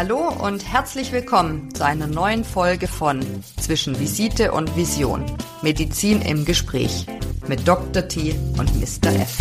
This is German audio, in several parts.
Hallo und herzlich willkommen zu einer neuen Folge von Zwischen Visite und Vision. Medizin im Gespräch mit Dr. T und Mr. F.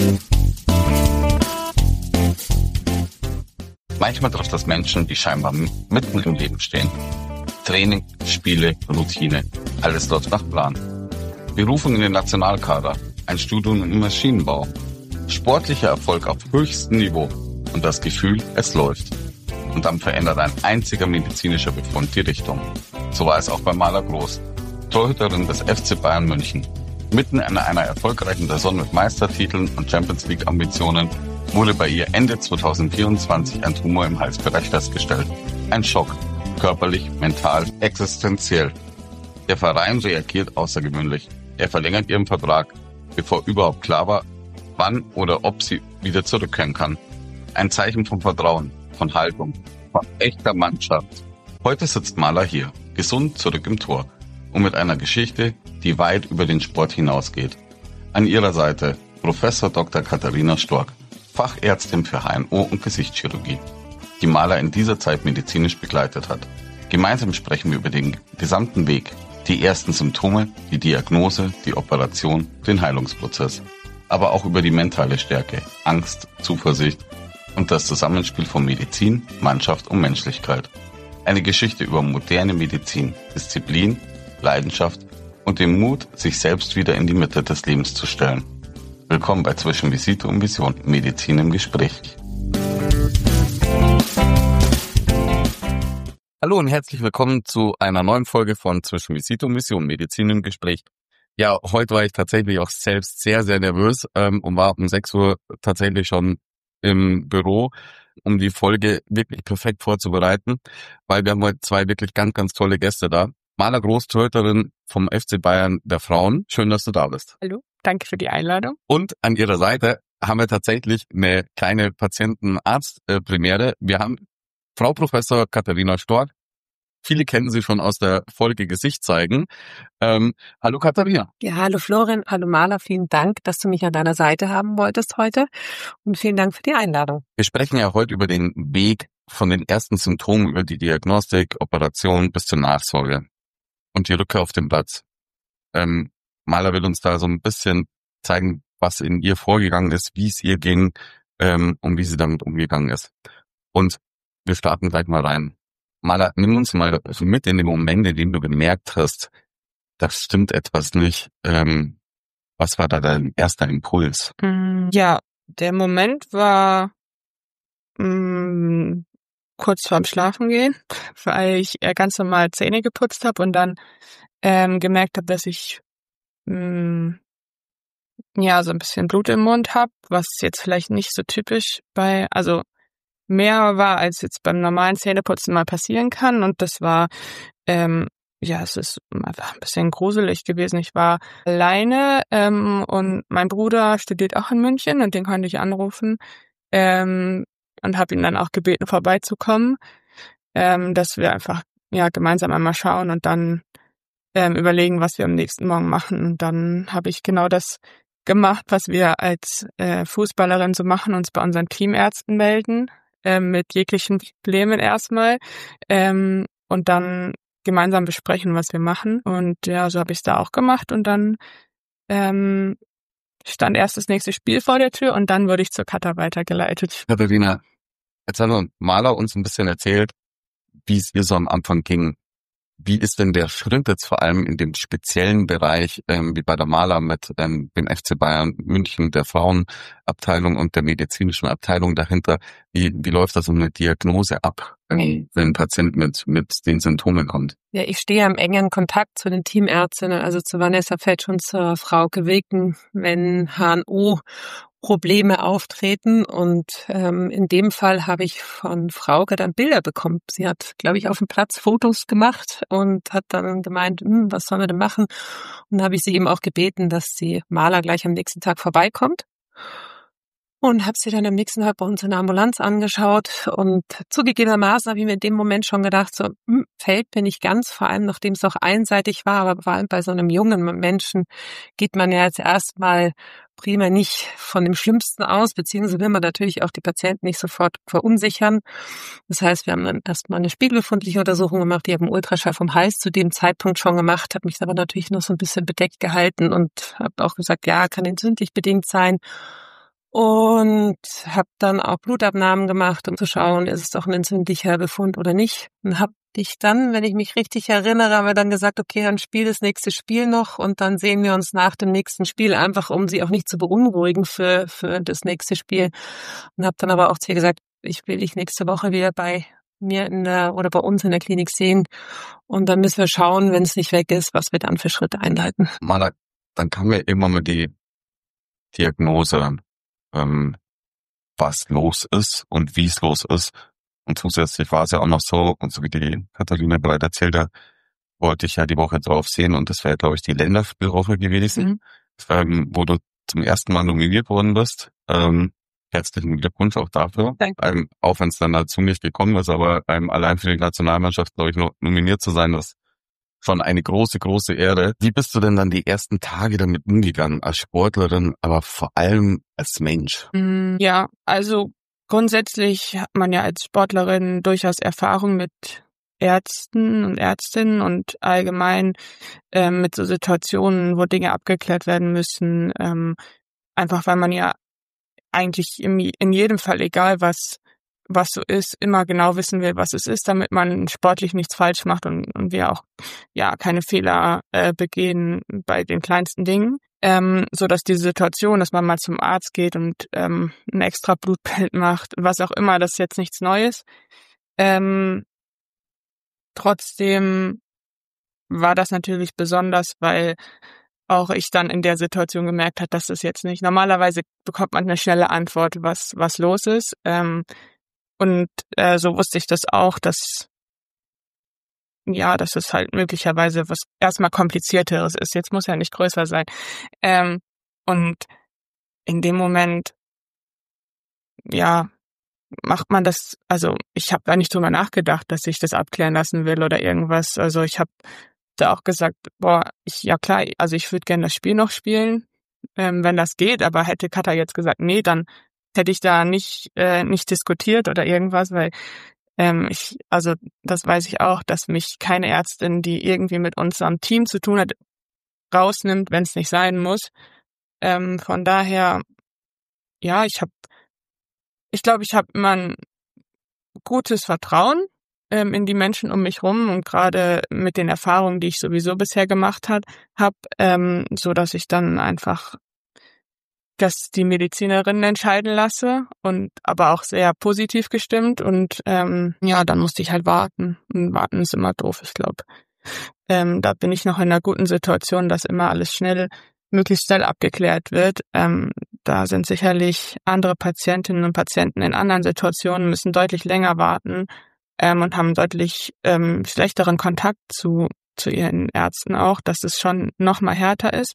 Manchmal trifft das Menschen, die scheinbar mitten im Leben stehen. Training, Spiele, Routine, alles läuft nach Plan. Berufung in den Nationalkader, ein Studium im Maschinenbau, sportlicher Erfolg auf höchstem Niveau und das Gefühl, es läuft. Und dann verändert ein einziger medizinischer Befund die Richtung. So war es auch bei Marla Groß, Torhüterin des FC Bayern München. Mitten in einer erfolgreichen Saison mit Meistertiteln und Champions-League-Ambitionen wurde bei ihr Ende 2024 ein Tumor im Halsbereich festgestellt. Ein Schock, körperlich, mental, existenziell. Der Verein reagiert außergewöhnlich. Er verlängert ihren Vertrag, bevor überhaupt klar war, wann oder ob sie wieder zurückkehren kann. Ein Zeichen von Vertrauen, von Haltung, von echter Mannschaft. Heute sitzt Marla hier, gesund zurück im Tor und mit einer Geschichte, die weit über den Sport hinausgeht. An ihrer Seite Professor Dr. Katharina Stork, Fachärztin für HNO und Gesichtschirurgie, die Marla in dieser Zeit medizinisch begleitet hat. Gemeinsam sprechen wir über den gesamten Weg, die ersten Symptome, die Diagnose, die Operation, den Heilungsprozess, aber auch über die mentale Stärke, Angst, Zuversicht und das Zusammenspiel von Medizin, Mannschaft und Menschlichkeit. Eine Geschichte über moderne Medizin, Disziplin, Leidenschaft und den Mut, sich selbst wieder in die Mitte des Lebens zu stellen. Willkommen bei Zwischen Visite und Vision, Medizin im Gespräch. Hallo und herzlich willkommen zu einer neuen Folge von Zwischen Visite und Vision, Medizin im Gespräch. Ja, heute war ich tatsächlich auch selbst sehr, sehr nervös und war um 6 Uhr tatsächlich schon im Büro, um die Folge wirklich perfekt vorzubereiten, weil wir haben heute 2 wirklich ganz, ganz tolle Gäste da. Marla Groß, Torhüterin vom FC Bayern der Frauen. Schön, dass du da bist. Hallo, danke für die Einladung. Und an ihrer Seite haben wir tatsächlich eine kleine Patientenarzt-Premiere. Wir haben Frau Professor Katharina Stork. Viele kennen sie schon aus der Folge Gesicht zeigen. Hallo Katharina. Ja, hallo Florian, hallo Marla, vielen Dank, dass du mich an deiner Seite haben wolltest heute und vielen Dank für die Einladung. Wir sprechen ja heute über den Weg von den ersten Symptomen über die Diagnostik, Operation bis zur Nachsorge und die Rückkehr auf den Platz. Marla will uns da so ein bisschen zeigen, was in ihr vorgegangen ist, wie es ihr ging und wie sie damit umgegangen ist. Und wir starten gleich mal rein. Marla, nimm uns mal mit in den Moment, in dem du gemerkt hast, das stimmt etwas nicht. Was war da dein erster Impuls? Ja, der Moment war kurz vorm Schlafengehen, weil ich ganz normal Zähne geputzt habe und dann gemerkt habe, dass ich so ein bisschen Blut im Mund habe, was jetzt vielleicht nicht so typisch mehr war, als jetzt beim normalen Zähneputzen mal passieren kann. Und das war, es ist einfach ein bisschen gruselig gewesen. Ich war alleine und mein Bruder studiert auch in München und den konnte ich anrufen und habe ihn dann auch gebeten, vorbeizukommen, dass wir einfach gemeinsam einmal schauen und dann überlegen, was wir am nächsten Morgen machen. Und dann habe ich genau das gemacht, was wir als Fußballerin so machen, uns bei unseren Teamärzten melden, mit jeglichen Problemen erstmal und dann gemeinsam besprechen, was wir machen. Und ja, so habe ich es da auch gemacht und dann stand erst das nächste Spiel vor der Tür und dann wurde ich zur Kata weitergeleitet. Katharina, jetzt hat Marla uns ein bisschen erzählt, wie es ihr so am Anfang ging. Wie ist denn der Schritt jetzt vor allem in dem speziellen Bereich, wie bei der Marla mit dem FC Bayern München, der Frauenabteilung und der medizinischen Abteilung dahinter? Wie läuft das um eine Diagnose ab, wenn ein Patient mit den Symptomen kommt? Ja, ich stehe im engen Kontakt zu den Teamärztinnen, also zu Vanessa Fetsch und zur Frauke Wilken, wenn HNO-Probleme auftreten. Und in dem Fall habe ich von Frauke dann Bilder bekommen. Sie hat, glaube ich, auf dem Platz Fotos gemacht und hat dann gemeint, was sollen wir denn machen? Und dann habe ich sie eben auch gebeten, dass sie Marla gleich am nächsten Tag vorbeikommt. und habe sie dann am nächsten Tag bei uns in der Ambulanz angeschaut und zugegebenermaßen habe ich mir in dem Moment schon gedacht, so fällt mir nicht ganz, vor allem nachdem es auch einseitig war, aber vor allem bei so einem jungen Menschen geht man ja jetzt erstmal prima nicht von dem Schlimmsten aus, beziehungsweise will man natürlich auch die Patienten nicht sofort verunsichern. Das heißt, wir haben dann erstmal eine spiegelbefundliche Untersuchung gemacht, die haben einen Ultraschall vom Hals zu dem Zeitpunkt schon gemacht, habe mich aber natürlich noch so ein bisschen bedeckt gehalten und habe auch gesagt, ja, kann entzündlich bedingt sein. Und habe dann auch Blutabnahmen gemacht, um zu schauen, ist es doch ein entzündlicher Befund oder nicht. Und habe ich dann, wenn ich mich richtig erinnere, haben wir dann gesagt, okay, dann spiel das nächste Spiel noch und dann sehen wir uns nach dem nächsten Spiel, einfach um sie auch nicht zu beunruhigen für das nächste Spiel. Und habe dann aber auch zu ihr gesagt, ich will dich nächste Woche wieder bei mir oder bei uns in der Klinik sehen. Und dann müssen wir schauen, wenn es nicht weg ist, was wir dann für Schritte einleiten. Mala, dann kam ja immer mal die Diagnose, was los ist und wie es los ist. Und zusätzlich war es ja auch noch so, und so wie die Katharina bereits erzählt hat, wollte ich ja die Woche drauf sehen und das wäre, glaube ich, die Länderspielwoche gewesen, wo du zum ersten Mal nominiert worden bist. Herzlichen Glückwunsch auch dafür. Danke. Auch wenn es dann dazu nicht gekommen ist, aber allein für die Nationalmannschaft, glaube ich, noch nominiert zu sein, das schon eine große, große Ehre. Wie bist du denn dann die ersten Tage damit umgegangen, als Sportlerin, aber vor allem als Mensch? Ja, also grundsätzlich hat man ja als Sportlerin durchaus Erfahrung mit Ärzten und Ärztinnen und allgemein mit so Situationen, wo Dinge abgeklärt werden müssen. Einfach weil man ja eigentlich in jedem Fall, egal was so ist, immer genau wissen will, was es ist, damit man sportlich nichts falsch macht und wir auch ja keine Fehler begehen bei den kleinsten Dingen. So dass diese Situation, dass man mal zum Arzt geht und ein extra Blutbild macht, was auch immer, das ist jetzt nichts Neues. Trotzdem war das natürlich besonders, weil auch ich dann in der Situation gemerkt habe, dass es jetzt nicht. Normalerweise bekommt man eine schnelle Antwort, was los ist. Und so wusste ich das auch, dass es halt möglicherweise was erstmal Komplizierteres ist. Jetzt muss ja nicht größer sein. Und in dem Moment, ja, macht man das, also ich habe da nicht drüber nachgedacht, dass ich das abklären lassen will oder irgendwas. Also ich habe da auch gesagt, ich würde gerne das Spiel noch spielen, wenn das geht, aber hätte Katha jetzt gesagt, nee, dann hätte ich da nicht diskutiert oder irgendwas, weil das weiß ich auch, dass mich keine Ärztin, die irgendwie mit unserem Team zu tun hat, rausnimmt, wenn es nicht sein muss. Von daher, ja, ich glaube, ich habe immer ein gutes Vertrauen in die Menschen um mich rum und gerade mit den Erfahrungen, die ich sowieso bisher gemacht habe, so dass ich dann einfach das die Medizinerinnen entscheiden lasse und aber auch sehr positiv gestimmt und dann musste ich halt warten und warten ist immer doof, ich glaube. Da bin ich noch in einer guten Situation, dass immer alles möglichst schnell abgeklärt wird. Da sind sicherlich andere Patientinnen und Patienten in anderen Situationen, müssen deutlich länger warten und haben deutlich schlechteren Kontakt zu ihren Ärzten auch, dass es schon noch mal härter ist.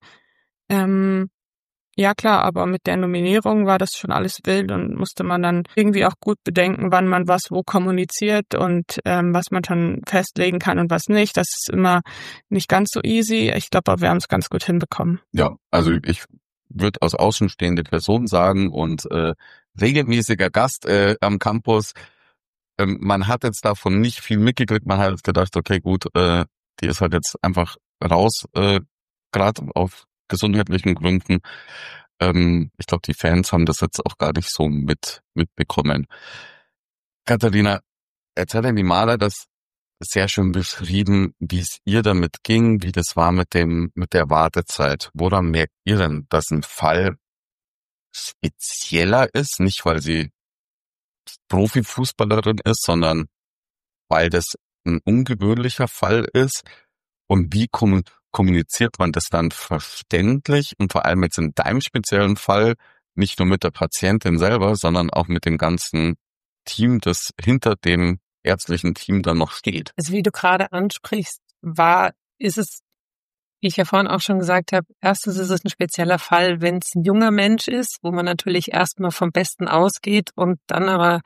Ja klar, aber mit der Nominierung war das schon alles wild und musste man dann irgendwie auch gut bedenken, wann man was wo kommuniziert und was man dann festlegen kann und was nicht. Das ist immer nicht ganz so easy. Ich glaube aber, wir haben es ganz gut hinbekommen. Ja, also ich würde als außenstehende Person sagen und regelmäßiger Gast am Campus, man hat jetzt davon nicht viel mitgekriegt. Man hat jetzt gedacht, okay, gut, die ist halt jetzt einfach raus, gerade auf gesundheitlichen Gründen. Ich glaube, die Fans haben das jetzt auch gar nicht so mitbekommen. Katharina, erzähl die Maler das sehr schön beschrieben, wie es ihr damit ging, wie das war mit der Wartezeit. Woran merkt ihr denn, dass ein Fall spezieller ist? Nicht, weil sie Profifußballerin ist, sondern weil das ein ungewöhnlicher Fall ist. Und wie kommuniziert man das dann verständlich und vor allem jetzt in deinem speziellen Fall nicht nur mit der Patientin selber, sondern auch mit dem ganzen Team, das hinter dem ärztlichen Team dann noch steht? Also wie du gerade ansprichst, ist es Wie ich ja vorhin auch schon gesagt habe, erstens ist es ein spezieller Fall, wenn es ein junger Mensch ist, wo man natürlich erstmal vom Besten ausgeht und dann aber,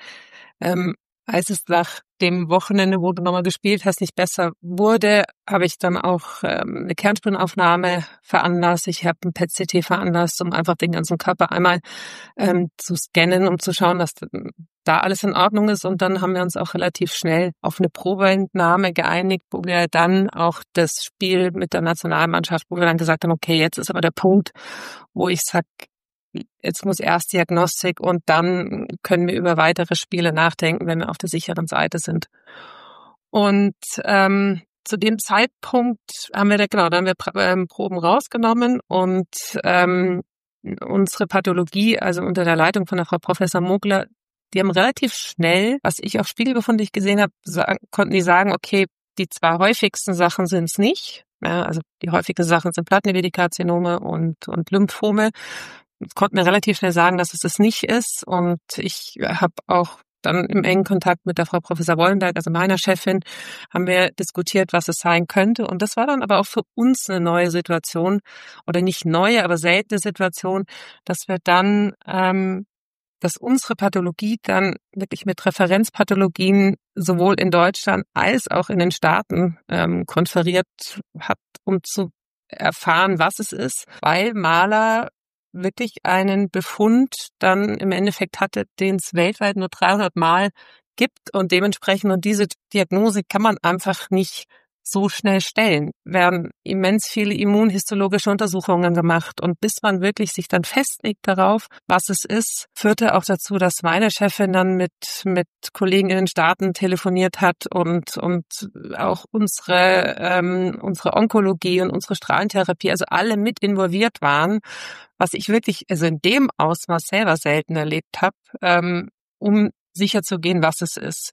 als es nach dem Wochenende, wo du nochmal gespielt hast, nicht besser wurde, habe ich dann auch eine Kernspinaufnahme veranlasst. Ich habe ein PET-CT veranlasst, um einfach den ganzen Körper einmal zu scannen, um zu schauen, dass da alles in Ordnung ist. Und dann haben wir uns auch relativ schnell auf eine Probeentnahme geeinigt, wo wir dann auch das Spiel mit der Nationalmannschaft, wo wir dann gesagt haben, okay, jetzt ist aber der Punkt, wo ich sage, jetzt muss erst Diagnostik und dann können wir über weitere Spiele nachdenken, wenn wir auf der sicheren Seite sind. Und zu dem Zeitpunkt haben wir Proben rausgenommen und unsere Pathologie, also unter der Leitung von der Frau Professor Mogler, die haben relativ schnell, was ich auf spiegelbefundig gesehen habe, konnten die sagen, okay, die zwei häufigsten Sachen sind es nicht. Ja, also die häufigsten Sachen sind Plattenevitkarzinome und Lymphome. Konnten wir relativ schnell sagen, dass es das nicht ist. Und ich habe auch dann im engen Kontakt mit der Frau Professor Wollenberg, also meiner Chefin, haben wir diskutiert, was es sein könnte. Und das war dann aber auch für uns eine neue Situation oder nicht neue, aber seltene Situation, dass wir dann, dass unsere Pathologie dann wirklich mit Referenzpathologien sowohl in Deutschland als auch in den Staaten konferiert hat, um zu erfahren, was es ist, weil Mahler wirklich einen Befund dann im Endeffekt hatte, den es weltweit nur 300 Mal gibt und dementsprechend, und diese Diagnose kann man einfach nicht so schnell stellen. Werden immens viele immunhistologische Untersuchungen gemacht und bis man wirklich sich dann festlegt darauf, was es ist, führte auch dazu, dass meine Chefin dann mit Kollegen in den Staaten telefoniert hat und auch unsere Onkologie und unsere Strahlentherapie, also alle mit involviert waren, was ich wirklich also in dem Ausmaß selber selten erlebt habe, um sicherzugehen, was es ist.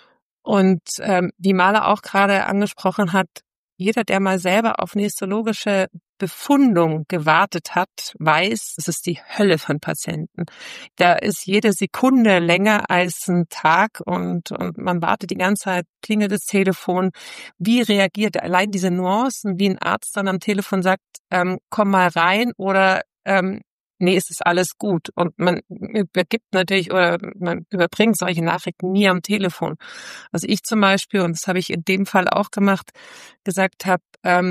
Und wie Mahler auch gerade angesprochen hat, jeder, der mal selber auf eine histologische Befundung gewartet hat, weiß, es ist die Hölle von Patienten. Da ist jede Sekunde länger als ein Tag und man wartet die ganze Zeit, klingelt das Telefon. Wie reagiert er? Allein diese Nuancen, wie ein Arzt dann am Telefon sagt, komm mal rein oder nee, es ist alles gut. Und man übergibt natürlich oder man überbringt solche Nachrichten nie am Telefon. Also ich zum Beispiel, und das habe ich in dem Fall auch gemacht, gesagt habe,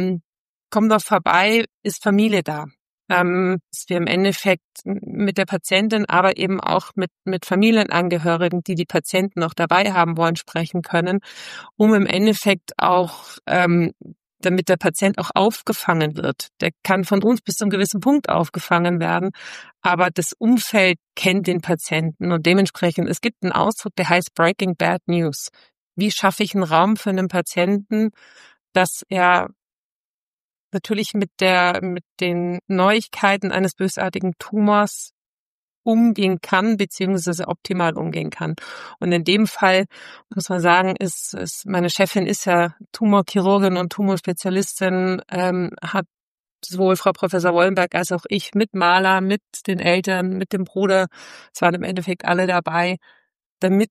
komm doch vorbei, ist Familie da. Dass wir im Endeffekt mit der Patientin, aber eben auch mit Familienangehörigen, die Patienten noch dabei haben wollen, sprechen können, um im Endeffekt auch damit der Patient auch aufgefangen wird. Der kann von uns bis zu einem gewissen Punkt aufgefangen werden, aber das Umfeld kennt den Patienten und dementsprechend, es gibt einen Ausdruck, der heißt Breaking Bad News. Wie schaffe ich einen Raum für einen Patienten, dass er natürlich mit den Neuigkeiten eines bösartigen Tumors umgehen kann, beziehungsweise optimal umgehen kann. Und in dem Fall muss man sagen, ist meine Chefin ist ja Tumorchirurgin und Tumorspezialistin, hat sowohl Frau Professor Wollenberg als auch ich mit Mahler, mit den Eltern, mit dem Bruder, es waren im Endeffekt alle dabei, damit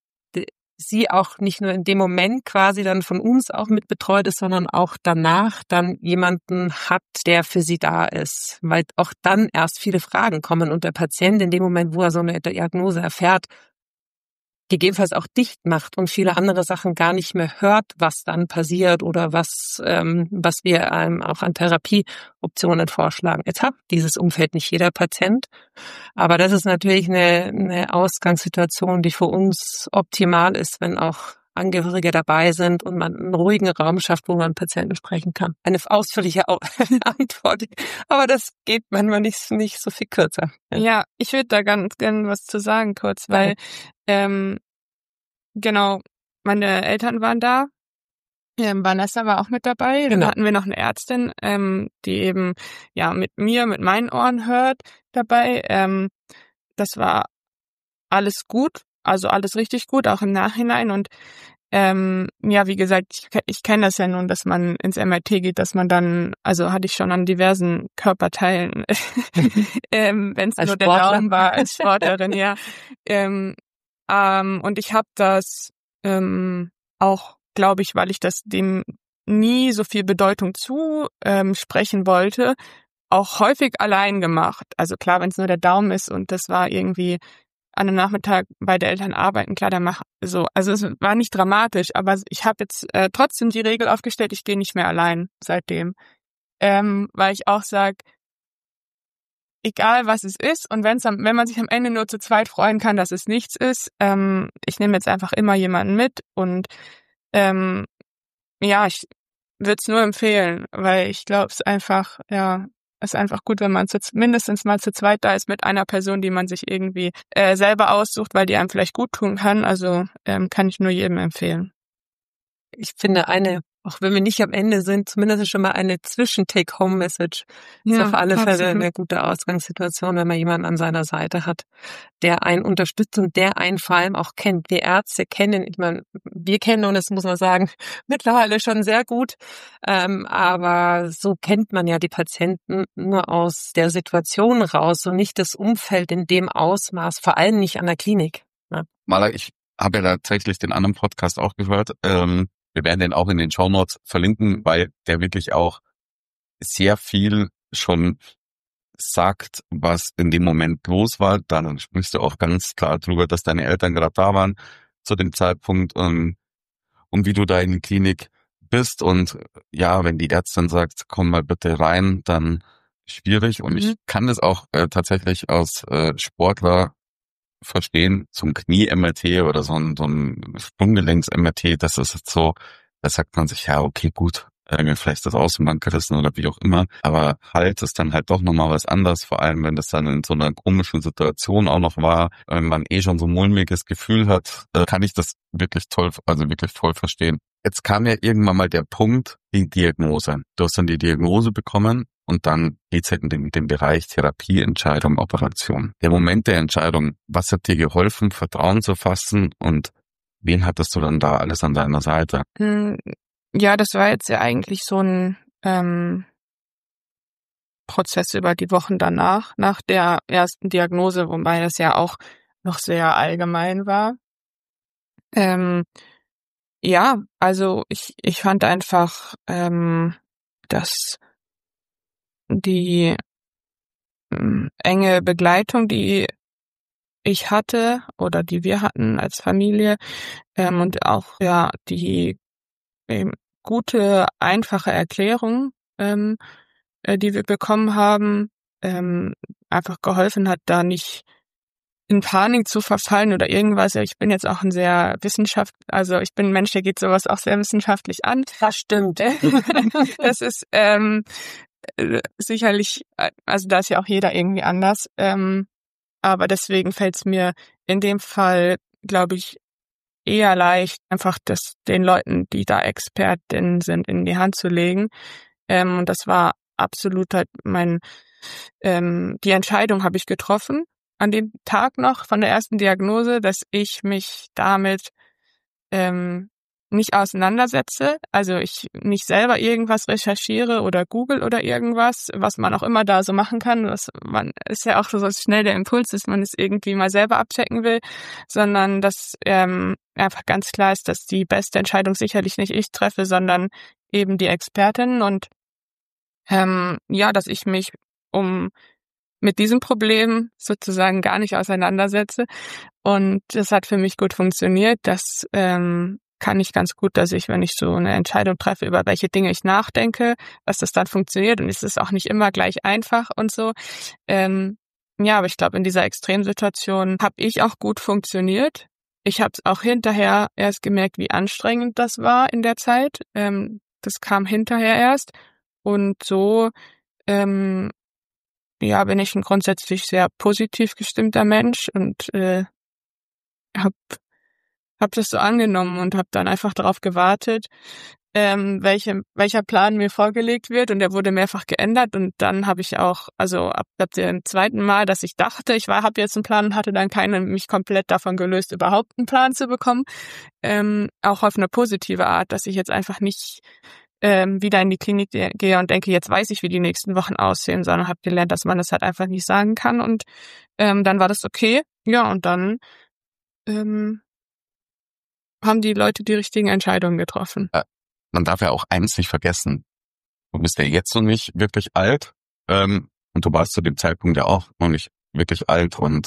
sie auch nicht nur in dem Moment quasi dann von uns auch mit betreut ist, sondern auch danach dann jemanden hat, der für sie da ist. Weil auch dann erst viele Fragen kommen und der Patient in dem Moment, wo er so eine Diagnose erfährt, gegebenenfalls auch dicht macht und viele andere Sachen gar nicht mehr hört, was dann passiert oder was wir einem auch an Therapieoptionen vorschlagen. Jetzt hat dieses Umfeld nicht jeder Patient, aber das ist natürlich eine Ausgangssituation, die für uns optimal ist, wenn auch Angehörige dabei sind und man einen ruhigen Raum schafft, wo man Patienten sprechen kann. Eine ausführliche Antwort, aber das geht manchmal nicht so viel kürzer. Ja, ich würde da ganz gerne was zu sagen kurz, weil genau, meine Eltern waren da. Vanessa war auch mit dabei. Genau. Dann hatten wir noch eine Ärztin, die eben ja mit meinen Ohren hört dabei. Das war alles gut, also alles richtig gut, auch im Nachhinein. Und ja, wie gesagt, ich kenne das ja nun, dass man ins MRT geht, dass man dann, also hatte ich schon an diversen Körperteilen, wenn es nur der Daumen war als Sportlerin, ja. Und ich habe das auch, glaube ich, weil ich das dem nie so viel Bedeutung sprechen wollte, auch häufig allein gemacht. Also klar, wenn es nur der Daumen ist und das war irgendwie an einem Nachmittag beide Eltern arbeiten, klar, dann mach so. Also es war nicht dramatisch, aber ich habe jetzt trotzdem die Regel aufgestellt, ich gehe nicht mehr allein seitdem. Weil ich auch sage, egal was es ist und wenn man sich am Ende nur zu zweit freuen kann, dass es nichts ist, ich nehme jetzt einfach immer jemanden mit und ich würde es nur empfehlen, weil ich glaube, es ist einfach gut, wenn man mindestens mal zu zweit da ist mit einer Person, die man sich irgendwie selber aussucht, weil die einem vielleicht gut tun kann. Also kann ich nur jedem empfehlen. Ich finde auch wenn wir nicht am Ende sind, zumindest schon mal eine Zwischen-Take-Home-Message. Ist auf alle Fälle eine gute Ausgangssituation, wenn man jemanden an seiner Seite hat, der einen unterstützt und der einen vor allem auch kennt. Wir Ärzte kennen, ich meine, wir kennen uns, muss man sagen, mittlerweile schon sehr gut. Aber so kennt man ja die Patienten nur aus der Situation raus und nicht das Umfeld in dem Ausmaß, vor allem nicht an der Klinik. Ja. Maler, ich habe ja tatsächlich den anderen Podcast auch gehört. Wir werden den auch in den Shownotes verlinken, weil der wirklich auch sehr viel schon sagt, was in dem Moment los war. Dann sprichst du auch ganz klar drüber, dass deine Eltern gerade da waren zu dem Zeitpunkt und wie du da in die Klinik bist. Und ja, wenn die Ärztin sagt, komm mal bitte rein, dann schwierig. Und ich kann das auch tatsächlich als Sportler verstehen, zum Knie-MRT oder so ein Sprunggelenks-MRT, das ist jetzt so, da sagt man sich, ja, okay, gut, vielleicht ist das Außenband gerissen oder wie auch immer, aber halt ist dann halt doch nochmal was anderes, vor allem wenn das dann in so einer komischen Situation auch noch war, wenn man schon so ein mulmiges Gefühl hat, kann ich das wirklich wirklich voll verstehen. Jetzt kam ja irgendwann mal der Punkt, die Diagnose. Du hast dann die Diagnose bekommen und dann geht's halt in den Bereich Therapie, Entscheidung, Operation. Der Moment der Entscheidung, was hat dir geholfen, Vertrauen zu fassen und wen hattest du dann da alles an deiner Seite? Ja, das war jetzt ja eigentlich so ein Prozess über die Wochen danach, nach der ersten Diagnose, wobei das ja auch noch sehr allgemein war. Also ich fand einfach, dass die enge Begleitung, die ich hatte oder die wir hatten als Familie, und auch die gute, einfache Erklärung, die wir bekommen haben, einfach geholfen hat, da nicht in Panik zu verfallen oder irgendwas. Ich bin jetzt auch ich bin ein Mensch, der geht sowas auch sehr wissenschaftlich an. Das stimmt. Das ist sicherlich, also da ist ja auch jeder irgendwie anders. Aber deswegen fällt es mir in dem Fall, glaube ich, eher leicht, einfach das den Leuten, die da Expertinnen sind, in die Hand zu legen. Und das war absolut halt die Entscheidung habe ich getroffen an dem Tag noch von der ersten Diagnose, dass ich mich damit nicht auseinandersetze, also ich nicht selber irgendwas recherchiere oder google oder irgendwas, was man auch immer da so machen kann, man ist ja auch so schnell der Impuls, dass man es irgendwie mal selber abchecken will, sondern dass einfach ganz klar ist, dass die beste Entscheidung sicherlich nicht ich treffe, sondern eben die Expertin und dass ich mich mit diesem Problem sozusagen gar nicht auseinandersetze. Und das hat für mich gut funktioniert. Das kann ich ganz gut, dass ich, wenn ich so eine Entscheidung treffe, über welche Dinge ich nachdenke, dass das dann funktioniert. Und es ist auch nicht immer gleich einfach und so. Aber ich glaube, in dieser Extremsituation habe ich auch gut funktioniert. Ich habe es auch hinterher erst gemerkt, wie anstrengend das war in der Zeit. Das kam hinterher erst. Und so bin ich ein grundsätzlich sehr positiv gestimmter Mensch und hab das so angenommen und habe dann einfach darauf gewartet, welcher Plan mir vorgelegt wird, und der wurde mehrfach geändert. Und dann habe ich auch, also ab dem zweiten Mal, dass ich dachte, habe jetzt einen Plan und hatte dann mich komplett davon gelöst, überhaupt einen Plan zu bekommen, auch auf eine positive Art, dass ich jetzt einfach nicht wieder in die Klinik gehe und denke, jetzt weiß ich, wie die nächsten Wochen aussehen, sondern habe gelernt, dass man das halt einfach nicht sagen kann. Und dann war das okay. Ja, und dann haben die Leute die richtigen Entscheidungen getroffen. man darf ja auch eins nicht vergessen. Du bist ja jetzt noch nicht wirklich alt, und du warst zu dem Zeitpunkt ja auch noch nicht wirklich alt und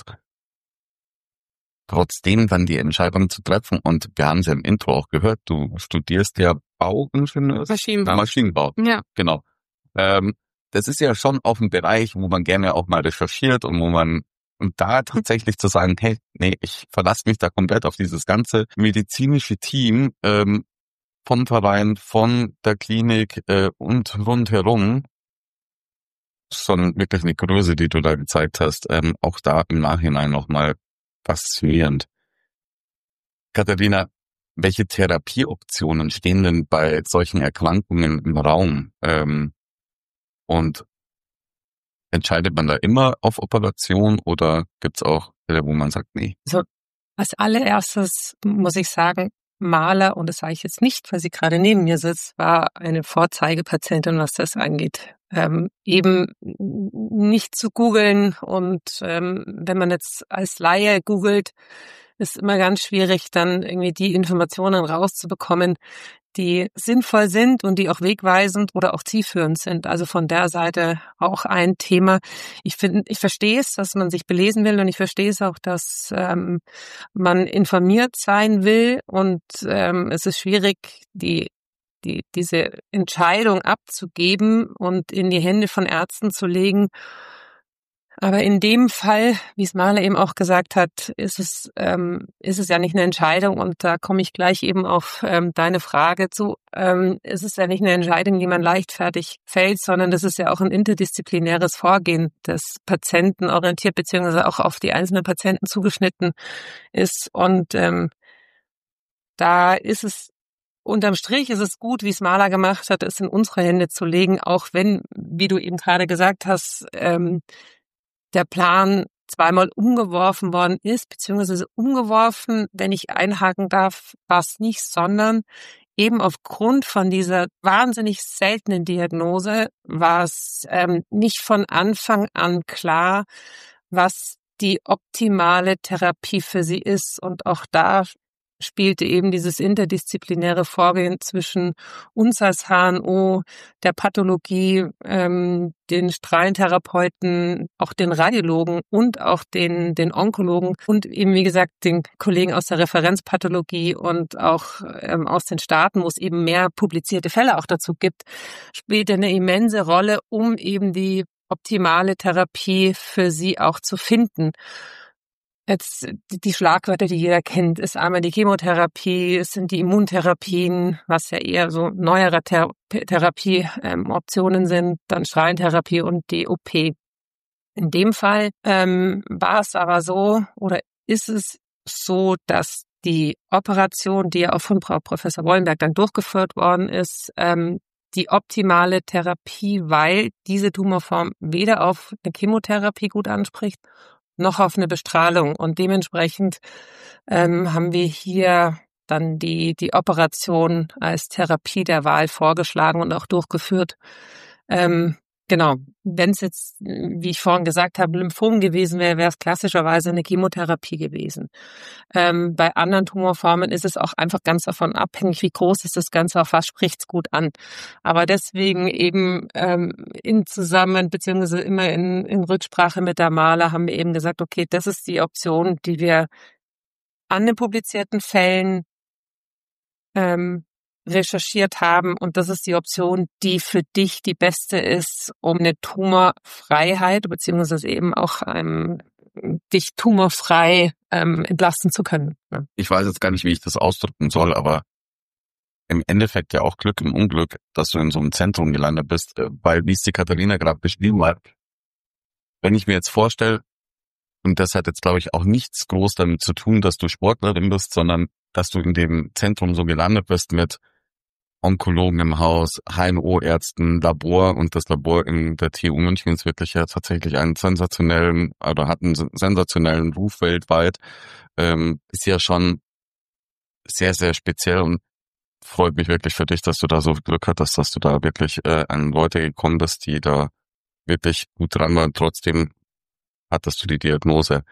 trotzdem dann die Entscheidung zu treffen, und wir haben es ja im Intro auch gehört, du studierst ja Bauingenieur. Maschinenbau. Ja. Genau. Das ist ja schon auch ein Bereich, wo man gerne auch mal recherchiert und und da tatsächlich zu sagen, hey, nee, ich verlasse mich da komplett auf dieses ganze medizinische Team, vom Verein, von der Klinik und rundherum, schon wirklich eine Größe, die du da gezeigt hast. Auch da im Nachhinein nochmal faszinierend. Katharina, welche Therapieoptionen stehen denn bei solchen Erkrankungen im Raum? Und entscheidet man da immer auf Operation oder gibt's auch Fälle, wo man sagt, nee? Also als allererstes muss ich sagen, Maler, und das sage ich jetzt nicht, weil sie gerade neben mir sitzt, war eine Vorzeigepatientin, was das angeht. Eben nicht zu googeln, und wenn man jetzt als Laie googelt, ist immer ganz schwierig, dann irgendwie die Informationen rauszubekommen, die sinnvoll sind und die auch wegweisend oder auch zielführend sind. Also von der Seite auch ein Thema. Ich verstehe es, dass man sich belesen will, und ich verstehe es auch, dass man informiert sein will, und es ist schwierig, diese Entscheidung abzugeben und in die Hände von Ärzten zu legen. Aber in dem Fall, wie es Marla eben auch gesagt hat, ist es ja nicht eine Entscheidung, und da komme ich gleich eben auf deine Frage zu. Es ist ja nicht eine Entscheidung, die man leichtfertig fällt, sondern das ist ja auch ein interdisziplinäres Vorgehen, das patientenorientiert beziehungsweise auch auf die einzelnen Patienten zugeschnitten ist. Und da ist es unterm Strich ist es gut, wie es Marla gemacht hat, es in unsere Hände zu legen, auch wenn, wie du eben gerade gesagt hast, der Plan zweimal umgeworfen worden ist, beziehungsweise umgeworfen, wenn ich einhaken darf, war es nicht, sondern eben aufgrund von dieser wahnsinnig seltenen Diagnose war es nicht von Anfang an klar, was die optimale Therapie für sie ist. Und auch da spielte eben dieses interdisziplinäre Vorgehen zwischen uns als HNO, der Pathologie, den Strahlentherapeuten, auch den Radiologen und auch den Onkologen und eben, wie gesagt, den Kollegen aus der Referenzpathologie und auch aus den Staaten, wo es eben mehr publizierte Fälle auch dazu gibt, spielte eine immense Rolle, um eben die optimale Therapie für sie auch zu finden. Jetzt die Schlagwörter, die jeder kennt, ist einmal die Chemotherapie, es sind die Immuntherapien, was ja eher so neuere Therapieoptionen sind, dann Strahlentherapie und die OP. In dem Fall war es aber so, oder ist es so, dass die Operation, die ja auch von Frau Professor Wollenberg dann durchgeführt worden ist, die optimale Therapie, weil diese Tumorform weder auf eine Chemotherapie gut anspricht, noch auf eine Bestrahlung. Und dementsprechend haben wir hier dann die Operation als Therapie der Wahl vorgeschlagen und auch durchgeführt. Genau, wenn es jetzt, wie ich vorhin gesagt habe, Lymphom gewesen wäre, wäre es klassischerweise eine Chemotherapie gewesen. Bei anderen Tumorformen ist es auch einfach ganz davon abhängig, wie groß ist das Ganze, auf was spricht's gut an. Aber deswegen eben beziehungsweise immer in Rücksprache mit der Marla haben wir eben gesagt, okay, das ist die Option, die wir an den publizierten Fällen recherchiert haben, und das ist die Option, die für dich die beste ist, um eine Tumorfreiheit beziehungsweise eben auch dich tumorfrei entlasten zu können. Ne? Ich weiß jetzt gar nicht, wie ich das ausdrücken soll, aber im Endeffekt ja auch Glück im Unglück, dass du in so einem Zentrum gelandet bist, weil, wie es die Katharina gerade beschrieben hat, wenn ich mir jetzt vorstelle, und das hat jetzt, glaube ich, auch nichts groß damit zu tun, dass du Sportlerin bist, sondern dass du in dem Zentrum so gelandet bist mit Onkologen im Haus, HNO-Ärzten, Labor, und das Labor in der TU München ist wirklich ja tatsächlich hat einen sensationellen Ruf weltweit, ist ja schon sehr, sehr speziell, und freut mich wirklich für dich, dass du da so Glück hattest, dass du da wirklich an Leute gekommen bist, die da wirklich gut dran waren. Trotzdem hattest du die Diagnose.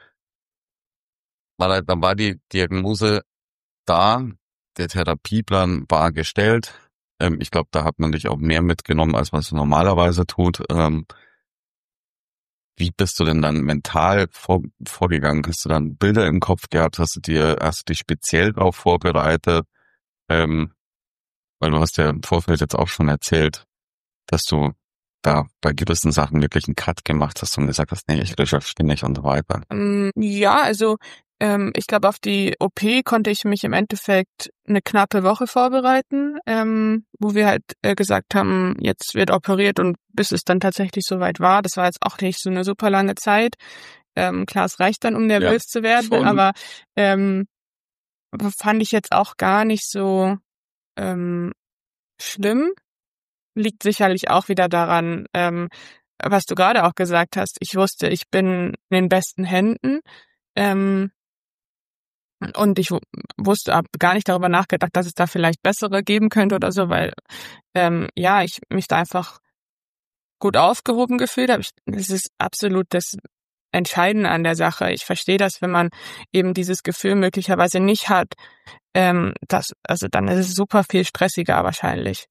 Dann war die Diagnose da, der Therapieplan war gestellt. Ich glaube, da hat man dich auch mehr mitgenommen, als man es normalerweise tut. Wie bist du denn dann mental vorgegangen? Hast du dann Bilder im Kopf gehabt? Hast du dich speziell darauf vorbereitet? Weil du hast ja im Vorfeld jetzt auch schon erzählt, dass du da bei gewissen Sachen wirklich einen Cut gemacht hast und gesagt hast, nee, ich recherchiere nicht und so weiter. Ja, also ich glaube, auf die OP konnte ich mich im Endeffekt eine knappe Woche vorbereiten, wo wir halt gesagt haben, jetzt wird operiert, und bis es dann tatsächlich soweit war, das war jetzt auch nicht so eine super lange Zeit. Klar, es reicht dann, um nervös zu werden, schon. aber fand ich jetzt auch gar nicht so schlimm. Liegt sicherlich auch wieder daran, was du gerade auch gesagt hast. Ich wusste, ich bin in den besten Händen. Und ich wusste, hab gar nicht darüber nachgedacht, dass es da vielleicht bessere geben könnte oder so, weil ich mich da einfach gut aufgehoben gefühlt habe. Das ist absolut das Entscheidende an der Sache. Ich verstehe das, wenn man eben dieses Gefühl möglicherweise nicht hat, dann ist es super viel stressiger wahrscheinlich.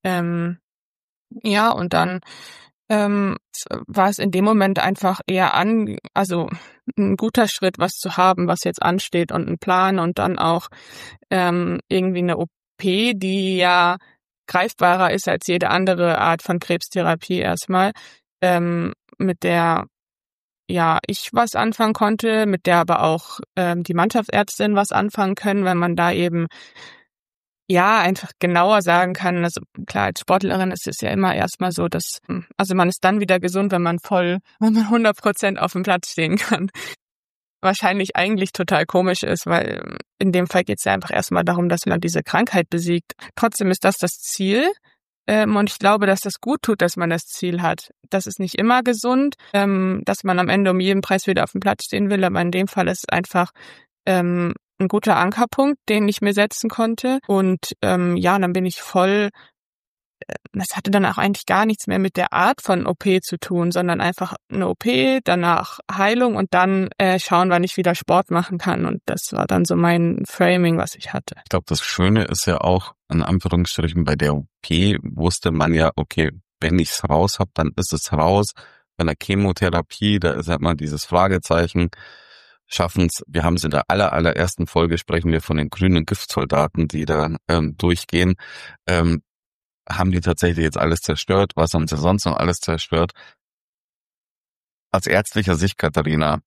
Und dann war es in dem Moment einfach eher ein guter Schritt, was zu haben, was jetzt ansteht, und ein Plan, und dann auch irgendwie eine OP, die ja greifbarer ist als jede andere Art von Krebstherapie erstmal, mit der ich was anfangen konnte, mit der aber auch die Mannschaftsärztin was anfangen können, weil man da eben einfach genauer sagen kann. Also klar, als Sportlerin ist es ja immer erstmal so, dass man ist dann wieder gesund, wenn man 100% auf dem Platz stehen kann. Wahrscheinlich eigentlich total komisch ist, weil in dem Fall geht es ja einfach erstmal darum, dass man diese Krankheit besiegt. Trotzdem ist das Ziel. Und ich glaube, dass das gut tut, dass man das Ziel hat. Das ist nicht immer gesund, dass man am Ende um jeden Preis wieder auf dem Platz stehen will, aber in dem Fall ist es einfach ein guter Ankerpunkt, den ich mir setzen konnte. Und dann bin ich voll, das hatte dann auch eigentlich gar nichts mehr mit der Art von OP zu tun, sondern einfach eine OP, danach Heilung und dann schauen, wann ich wieder Sport machen kann. Und das war dann so mein Framing, was ich hatte. Ich glaube, das Schöne ist ja auch, in Anführungsstrichen, bei der OP wusste man ja, okay, wenn ich's raus habe, dann ist es raus. Bei der Chemotherapie, da ist halt mal dieses Fragezeichen, schaffen's. Wir haben es in der allerersten Folge, sprechen wir von den grünen Giftsoldaten, die da durchgehen. Haben die tatsächlich jetzt alles zerstört? Was haben sie sonst noch alles zerstört? Aus ärztlicher Sicht, Katharina,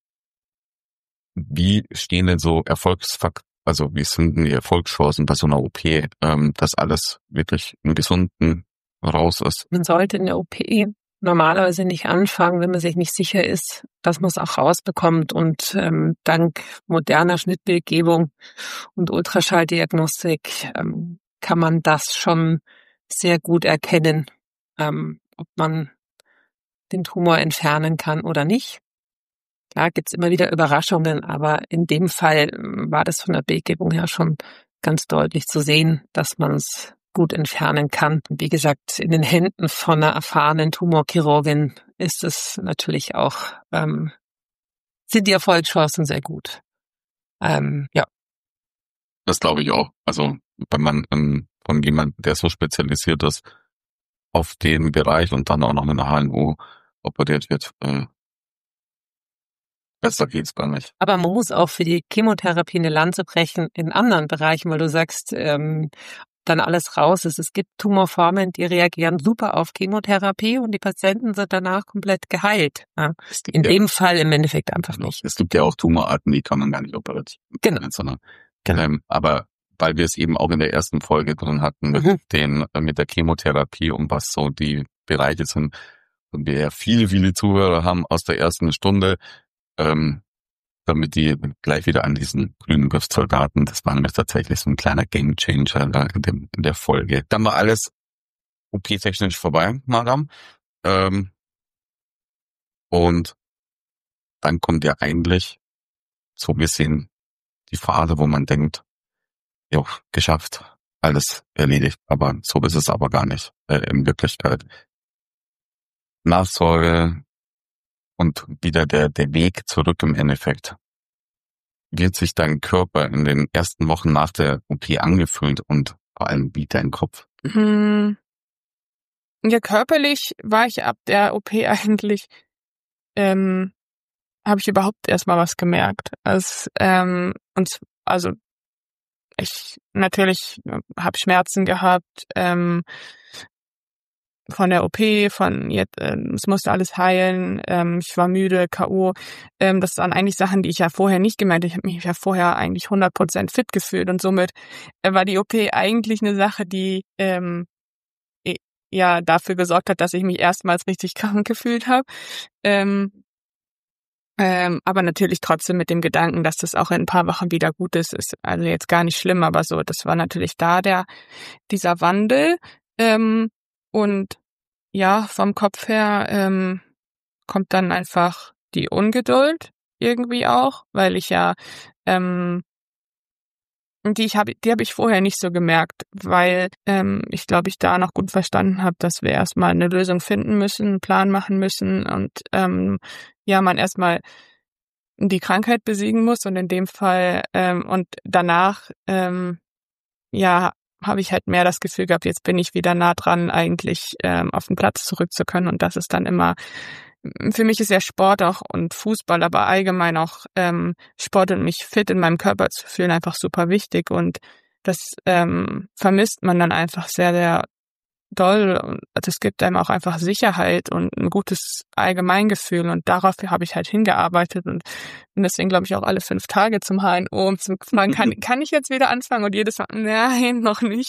wie stehen denn so wie sind denn die Erfolgschancen bei so einer OP, dass alles wirklich im Gesunden raus ist? Man sollte in der OP normalerweise nicht anfangen, wenn man sich nicht sicher ist, dass man es auch rausbekommt. Und dank moderner Schnittbildgebung und Ultraschalldiagnostik kann man das schon sehr gut erkennen, ob man den Tumor entfernen kann oder nicht. Klar gibt's immer wieder Überraschungen, aber in dem Fall war das von der Bildgebung her schon ganz deutlich zu sehen, dass man es gut entfernen kann. Wie gesagt, in den Händen von einer erfahrenen Tumorchirurgin ist es natürlich auch, sind die Erfolgschancen sehr gut. Das glaube ich auch. Also wenn man von jemandem, der so spezialisiert ist, auf den Bereich und dann auch noch in der HNO operiert wird, besser geht's gar nicht. Aber man muss auch für die Chemotherapie eine Lanze brechen in anderen Bereichen, weil du sagst, dann alles raus ist. Es gibt Tumorformen, die reagieren super auf Chemotherapie und die Patienten sind danach komplett geheilt. Ja. In dem Fall im Endeffekt einfach nicht. Es gibt ja auch Tumorarten, die kann man gar nicht operieren. Genau. Aber weil wir es eben auch in der ersten Folge drin hatten mit der Chemotherapie und was so die Bereiche sind, und wir ja viele Zuhörer haben aus der ersten Stunde, damit die gleich wieder an diesen grünen Giftsoldaten, das war nämlich tatsächlich so ein kleiner Gamechanger in der Folge. Dann war alles OP-technisch vorbei, Madame. Und dann kommt ja eigentlich so gesehen die Phase, wo man denkt, ja, geschafft, alles erledigt, aber so ist es aber gar nicht in Wirklichkeit. Nachsorge und wieder der Weg zurück im Endeffekt. Wird sich dein Körper in den ersten Wochen nach der OP angefühlt und vor allem wie dein Kopf Ja, körperlich war ich ab der OP eigentlich, habe ich überhaupt erstmal was gemerkt. Also ich natürlich habe Schmerzen gehabt, von der OP, von jetzt, es musste alles heilen, ich war müde, K.O. Das waren eigentlich Sachen, die ich ja vorher nicht gemerkt habe. Ich habe mich ja vorher eigentlich 100% fit gefühlt und somit war die OP eigentlich eine Sache, die ja dafür gesorgt hat, dass ich mich erstmals richtig krank gefühlt habe. Aber natürlich trotzdem mit dem Gedanken, dass das auch in ein paar Wochen wieder gut ist also jetzt gar nicht schlimm, aber so, das war natürlich da dieser Wandel. Und ja, vom Kopf her kommt dann einfach die Ungeduld irgendwie auch, weil ich ja die habe ich vorher nicht so gemerkt, weil ich glaube, ich da noch gut verstanden habe, dass wir erstmal eine Lösung finden müssen, einen Plan machen müssen und ja, man erstmal die Krankheit besiegen muss und in dem Fall und danach ja, habe ich halt mehr das Gefühl gehabt, jetzt bin ich wieder nah dran, eigentlich auf den Platz zurück zu können und das ist dann immer, für mich ist ja Sport auch und Fußball, aber allgemein auch Sport und mich fit in meinem Körper zu fühlen einfach super wichtig und das vermisst man dann einfach sehr, sehr doll und das gibt einem auch einfach Sicherheit und ein gutes Allgemeingefühl und darauf habe ich halt hingearbeitet und bin deswegen, glaube ich, auch alle 5 Tage zum HNO, um zu fragen, kann ich jetzt wieder anfangen und jedes Mal, nein, noch nicht.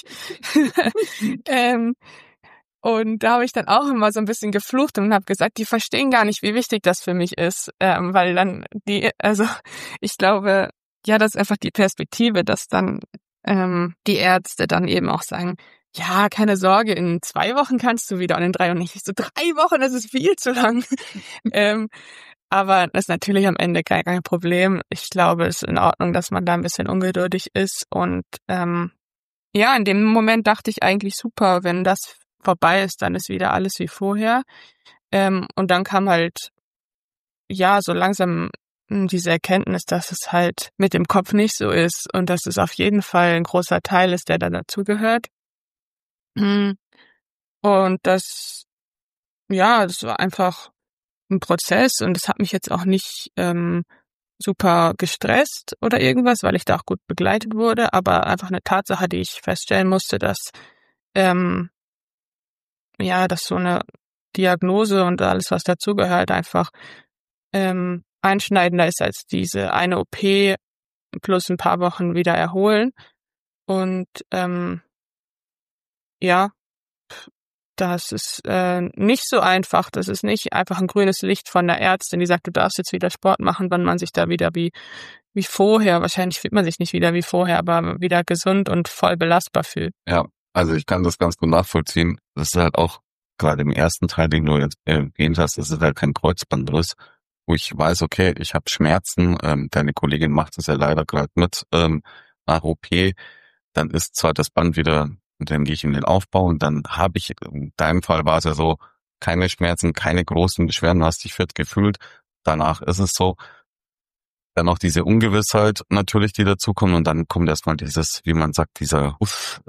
Und da habe ich dann auch immer so ein bisschen geflucht und habe gesagt, die verstehen gar nicht, wie wichtig das für mich ist, weil dann ich glaube, ja, das ist einfach die Perspektive, dass dann die Ärzte dann eben auch sagen, ja, keine Sorge, in 2 Wochen kannst du wieder und in 3 und nicht so 3 Wochen, das ist viel zu lang. Aber das ist natürlich am Ende kein Problem. Ich glaube, es ist in Ordnung, dass man da ein bisschen ungeduldig ist und ja, in dem Moment dachte ich eigentlich super, wenn das vorbei ist, dann ist wieder alles wie vorher. Und dann kam halt, ja, so langsam diese Erkenntnis, dass es halt mit dem Kopf nicht so ist und dass es auf jeden Fall ein großer Teil ist, der da dazugehört. Und das war einfach ein Prozess und das hat mich jetzt auch nicht super gestresst oder irgendwas, weil ich da auch gut begleitet wurde, aber einfach eine Tatsache, die ich feststellen musste, dass dass so eine Diagnose und alles, was dazugehört, einfach einschneidender ist als diese eine OP plus ein paar Wochen wieder erholen. Und ja, das ist nicht so einfach. Das ist nicht einfach ein grünes Licht von der Ärztin, die sagt, du darfst jetzt wieder Sport machen, wann man sich da wieder wie vorher, wahrscheinlich fühlt man sich nicht wieder wie vorher, aber wieder gesund und voll belastbar fühlt. Ja, also ich kann das ganz gut nachvollziehen. Das ist halt auch gerade im ersten Teil, den du jetzt erwähnt hast, das ist halt kein Kreuzbandriss, wo ich weiß, okay, ich habe Schmerzen, deine Kollegin macht das ja leider gerade mit nach OP, dann ist zwar das Band wieder, dann gehe ich in den Aufbau und dann habe ich, in deinem Fall war es ja so, keine Schmerzen, keine großen Beschwerden, hast dich fit gefühlt, danach ist es so, dann noch diese Ungewissheit natürlich, die dazukommt und dann kommt erstmal dieses, wie man sagt, dieser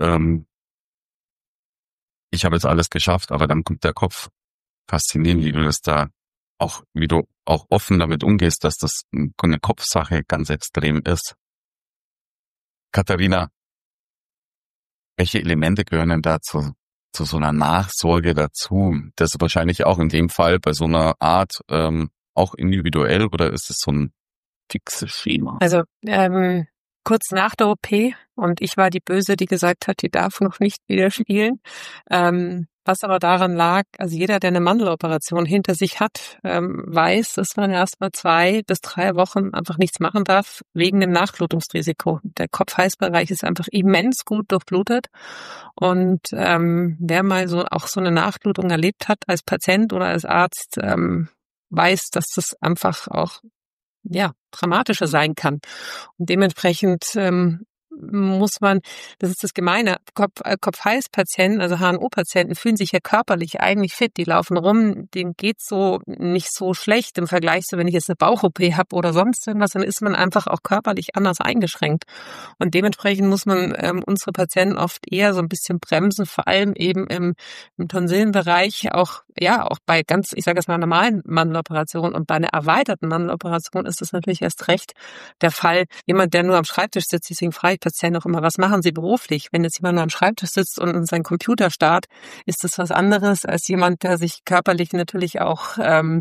ich habe jetzt alles geschafft, aber dann kommt der Kopf. Faszinierend, wie du das da auch, wie du auch offen damit umgehst, dass das eine Kopfsache ganz extrem ist. Katharina, welche Elemente gehören denn da zu so einer Nachsorge dazu? Das ist wahrscheinlich auch in dem Fall bei so einer Art auch individuell oder ist es so ein fixes Schema? Also kurz nach der OP und ich war die Böse, die gesagt hat, die darf noch nicht wieder spielen. Was aber daran lag, also jeder, der eine Mandeloperation hinter sich hat, weiß, dass man erstmal 2 bis 3 Wochen einfach nichts machen darf, wegen dem Nachblutungsrisiko. Der Kopf-Halsbereich ist einfach immens gut durchblutet. Und wer mal so eine Nachblutung erlebt hat als Patient oder als Arzt, weiß, dass das einfach auch dramatischer sein kann. Und dementsprechend muss man, das ist das Gemeine, Kopf-Hals-Patienten, also HNO-Patienten fühlen sich ja körperlich eigentlich fit, die laufen rum, denen geht's so nicht so schlecht im Vergleich zu, wenn ich jetzt eine Bauch-OP habe oder sonst irgendwas, dann ist man einfach auch körperlich anders eingeschränkt. Und dementsprechend muss man unsere Patienten oft eher so ein bisschen bremsen, vor allem eben im Tonsillenbereich, auch bei ganz, ich sage jetzt mal, normalen Mandeloperationen. Und bei einer erweiterten Mandeloperation ist das natürlich erst recht der Fall. Jemand, der nur am Schreibtisch sitzt, deswegen frage ich Patienten auch immer, was machen Sie beruflich? Wenn jetzt jemand nur am Schreibtisch sitzt und in seinen Computer starrt, ist das was anderes als jemand, der sich körperlich natürlich auch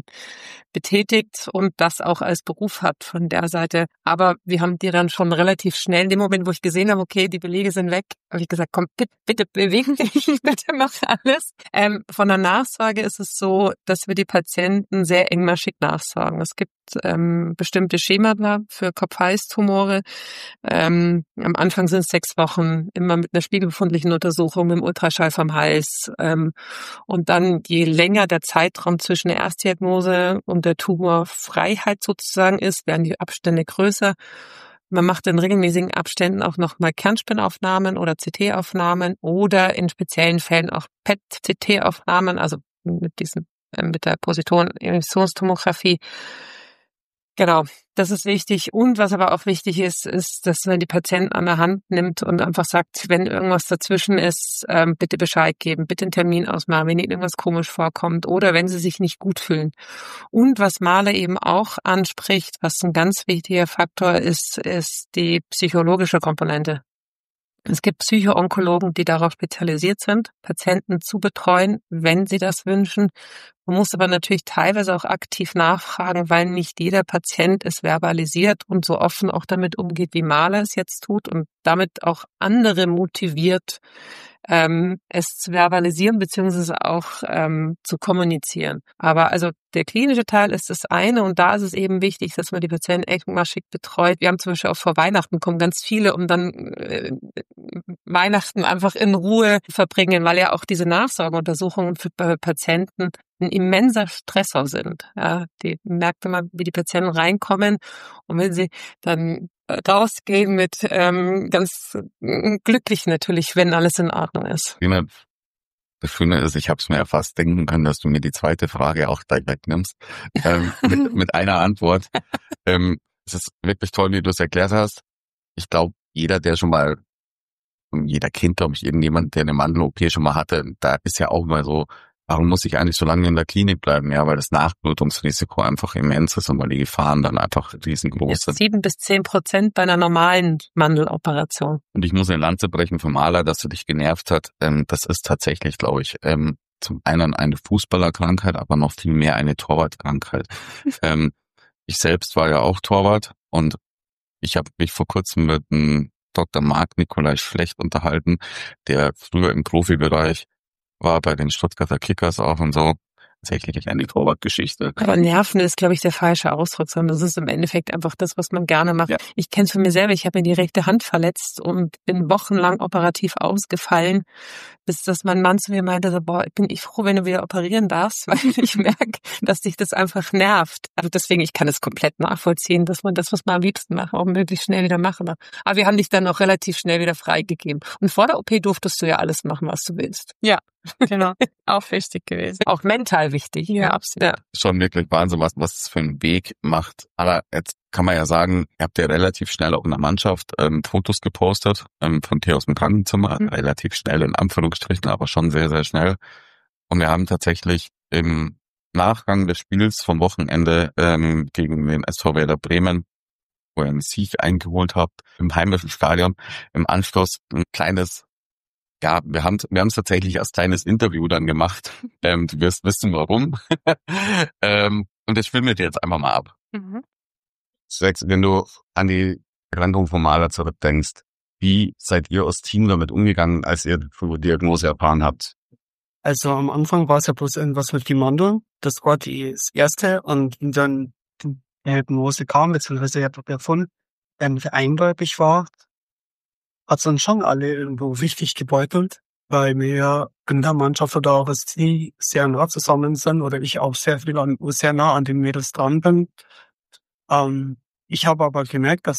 betätigt und das auch als Beruf hat von der Seite. Aber wir haben die dann schon relativ schnell, in dem Moment, wo ich gesehen habe, okay, die Belege sind weg, habe ich gesagt, komm, bitte bewegen dich, bitte mach alles. Von der Nachsorge ist es so, dass wir die Patienten sehr engmaschig nachsorgen. Es gibt bestimmte Schemata für Kopf-Hals-Tumore. Am Anfang sind es 6 Wochen, immer mit einer spiegelbefundlichen Untersuchung, mit dem Ultraschall vom Hals. Und dann, je länger der Zeitraum zwischen der Erstdiagnose und der Tumorfreiheit sozusagen ist, werden die Abstände größer. Man macht in regelmäßigen Abständen auch nochmal Kernspinaufnahmen oder CT-Aufnahmen oder in speziellen Fällen auch PET-CT-Aufnahmen, also mit der Positron-Emissionstomographie. Genau, das ist wichtig. Und was aber auch wichtig ist, dass man die Patienten an der Hand nimmt und einfach sagt, wenn irgendwas dazwischen ist, bitte Bescheid geben, bitte einen Termin ausmachen, wenn ihnen irgendwas komisch vorkommt oder wenn sie sich nicht gut fühlen. Und was Marla eben auch anspricht, was ein ganz wichtiger Faktor ist die psychologische Komponente. Es gibt Psycho-Onkologen, die darauf spezialisiert sind, Patienten zu betreuen, wenn sie das wünschen. Man muss aber natürlich teilweise auch aktiv nachfragen, weil nicht jeder Patient es verbalisiert und so offen auch damit umgeht, wie Marla es jetzt tut und damit auch andere motiviert, es zu verbalisieren beziehungsweise auch zu kommunizieren. Aber also der klinische Teil ist das eine und da ist es eben wichtig, dass man die Patienten engmaschig betreut. Wir haben zum Beispiel auch vor Weihnachten kommen ganz viele, um dann Weihnachten einfach in Ruhe verbringen, weil ja auch diese Nachsorgeuntersuchungen für Patienten ein immenser Stressor sind. Ja, die merkt man, wie die Patienten reinkommen und wenn sie dann rausgehen mit ganz glücklich natürlich, wenn alles in Ordnung ist. Das Schöne ist, ich habe es mir ja fast denken können, dass du mir die zweite Frage auch direkt nimmst, mit einer Antwort. Es ist wirklich toll, wie du es erklärt hast. Ich glaube, jeder Kind, glaube ich, irgendjemand, der eine Mandel-OP schon mal hatte, da ist ja auch mal so, warum muss ich eigentlich so lange in der Klinik bleiben? Ja, weil das Nachblutungsrisiko einfach immens ist und weil die Gefahren dann einfach riesengroß sind. 7-10% bei einer normalen Mandeloperation. Und ich muss eine Lanze brechen für Marla, dass sie dich genervt hat. Das ist tatsächlich, glaube ich, zum einen eine Fußballerkrankheit, aber noch viel mehr eine Torwartkrankheit. Ich selbst war ja auch Torwart und ich habe mich vor kurzem mit dem Dr. Marc Nikolai Schlecht unterhalten, der früher im Profibereich war bei den Stuttgarter Kickers auch und so. Tatsächlich eine Torwartgeschichte. Aber Nerven ist, glaube ich, der falsche Ausdruck, sondern das ist im Endeffekt einfach das, was man gerne macht. Ja. Ich kenne es von mir selber, ich habe mir die rechte Hand verletzt und bin wochenlang operativ ausgefallen, bis dass mein Mann zu mir meinte, so, boah, bin ich froh, wenn du wieder operieren darfst, weil ich merke, dass dich das einfach nervt. Also deswegen, ich kann es komplett nachvollziehen, dass man das, was man am liebsten macht, auch möglichst schnell wieder machen darf. Aber wir haben dich dann auch relativ schnell wieder freigegeben. Und vor der OP durftest du ja alles machen, was du willst. Ja. Genau, auch wichtig gewesen. Auch mental wichtig. Ja, absolut. Ja. Schon wirklich Wahnsinn, was es für einen Weg macht. Aber jetzt kann man ja sagen, ihr habt ja relativ schnell auch in der Mannschaft Fotos gepostet von dir aus dem Krankenzimmer. Relativ schnell in Anführungsstrichen, aber schon sehr, sehr schnell. Und wir haben tatsächlich im Nachgang des Spiels vom Wochenende gegen den SV Werder Bremen, wo ihr einen Sieg eingeholt habt, im heimischen Stadion, im Anschluss ein kleines wir haben es tatsächlich als kleines Interview dann gemacht. Du wirst wissen, warum. Und das filmen wir dir jetzt einfach mal ab. Wenn du an die Erkrankung von Marla zurückdenkst, wie seid ihr als Team damit umgegangen, als ihr die Diagnose erfahren habt? Also am Anfang war es ja bloß irgendwas mit die Mandeln. Das war das Erste. Und dann die Diagnose kam, beziehungsweise ja davon eindeutig war, hat es uns schon alle irgendwo richtig gebeutelt, weil wir in der Mannschaft oder auch als Team sehr nah zusammen sind oder ich auch sehr nah an den Mädels dran bin. Ich habe aber gemerkt, dass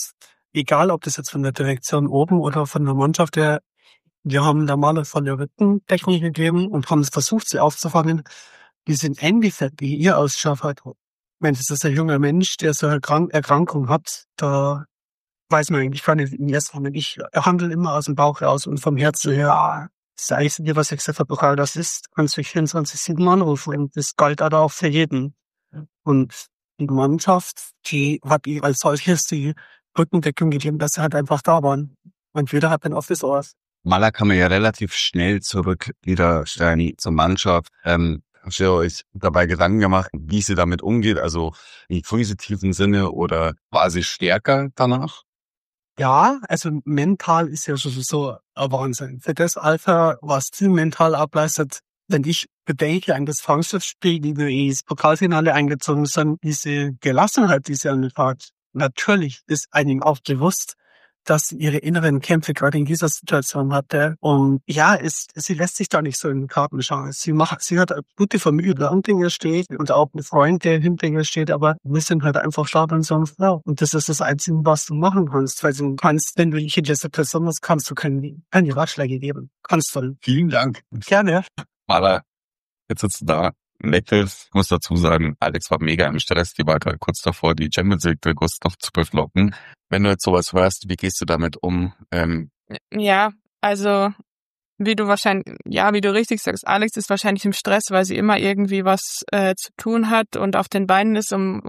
egal ob das jetzt von der Direktion oben oder von der Mannschaft her, wir haben der Maler von der Rückendeckung gegeben und haben es versucht, sie aufzufangen. Die sind ähnlich, wie ihr ausschaut hat. Wenn das ist ein junger Mensch, der so eine Erkrankung hat, da weiß man eigentlich gar nicht, im ersten Moment. Ich handle immer aus dem Bauch raus und vom Herzen her. Das Einzige, was ich gesagt habe, das ist, kannst du 24/7 anrufen. Und das galt auch für jeden. Und die Mannschaft, die hat ihr als solches die Rückendeckung gegeben, dass sie halt einfach da waren. Und jeder hat ein offenes Ohr. Maler kam ja relativ schnell zurück wieder zur Mannschaft. Habt ihr euch dabei Gedanken gemacht, wie sie damit umgeht? Also im positiven Sinne oder war sie stärker danach? Ja, also mental ist ja sowieso ein Wahnsinn. Für das Alter, was sie mental ableistet, wenn ich bedenke an das Freundschaftsspiel, wie wir ins Pokalfinale eingezogen sind, diese Gelassenheit, die sie an den Tag hat, natürlich ist einem auch bewusst, dass sie ihre inneren Kämpfe gerade in dieser Situation hatte. Und ja, sie lässt sich da nicht so in die Karten schauen. Sie hat eine gute Familie, die hinter ihr steht und auch einen Freund, der hinter ihr steht, aber wir sind halt einfach da und sagen, ja. Und das ist das Einzige, was du machen kannst. Weil du kannst, wenn du nicht in dieser Person bist, kannst du keine Ratschläge geben. Kannst du. Vielen Dank. Gerne. Maler, jetzt sitzt du da. Lächelst. Ich muss dazu sagen, Alex war mega im Stress. Die war gerade kurz davor, die Champions League noch zu beflocken. Wenn du jetzt sowas hörst, wie gehst du damit um? Ja, also wie du richtig sagst, Alex ist wahrscheinlich im Stress, weil sie immer irgendwie was zu tun hat und auf den Beinen ist, um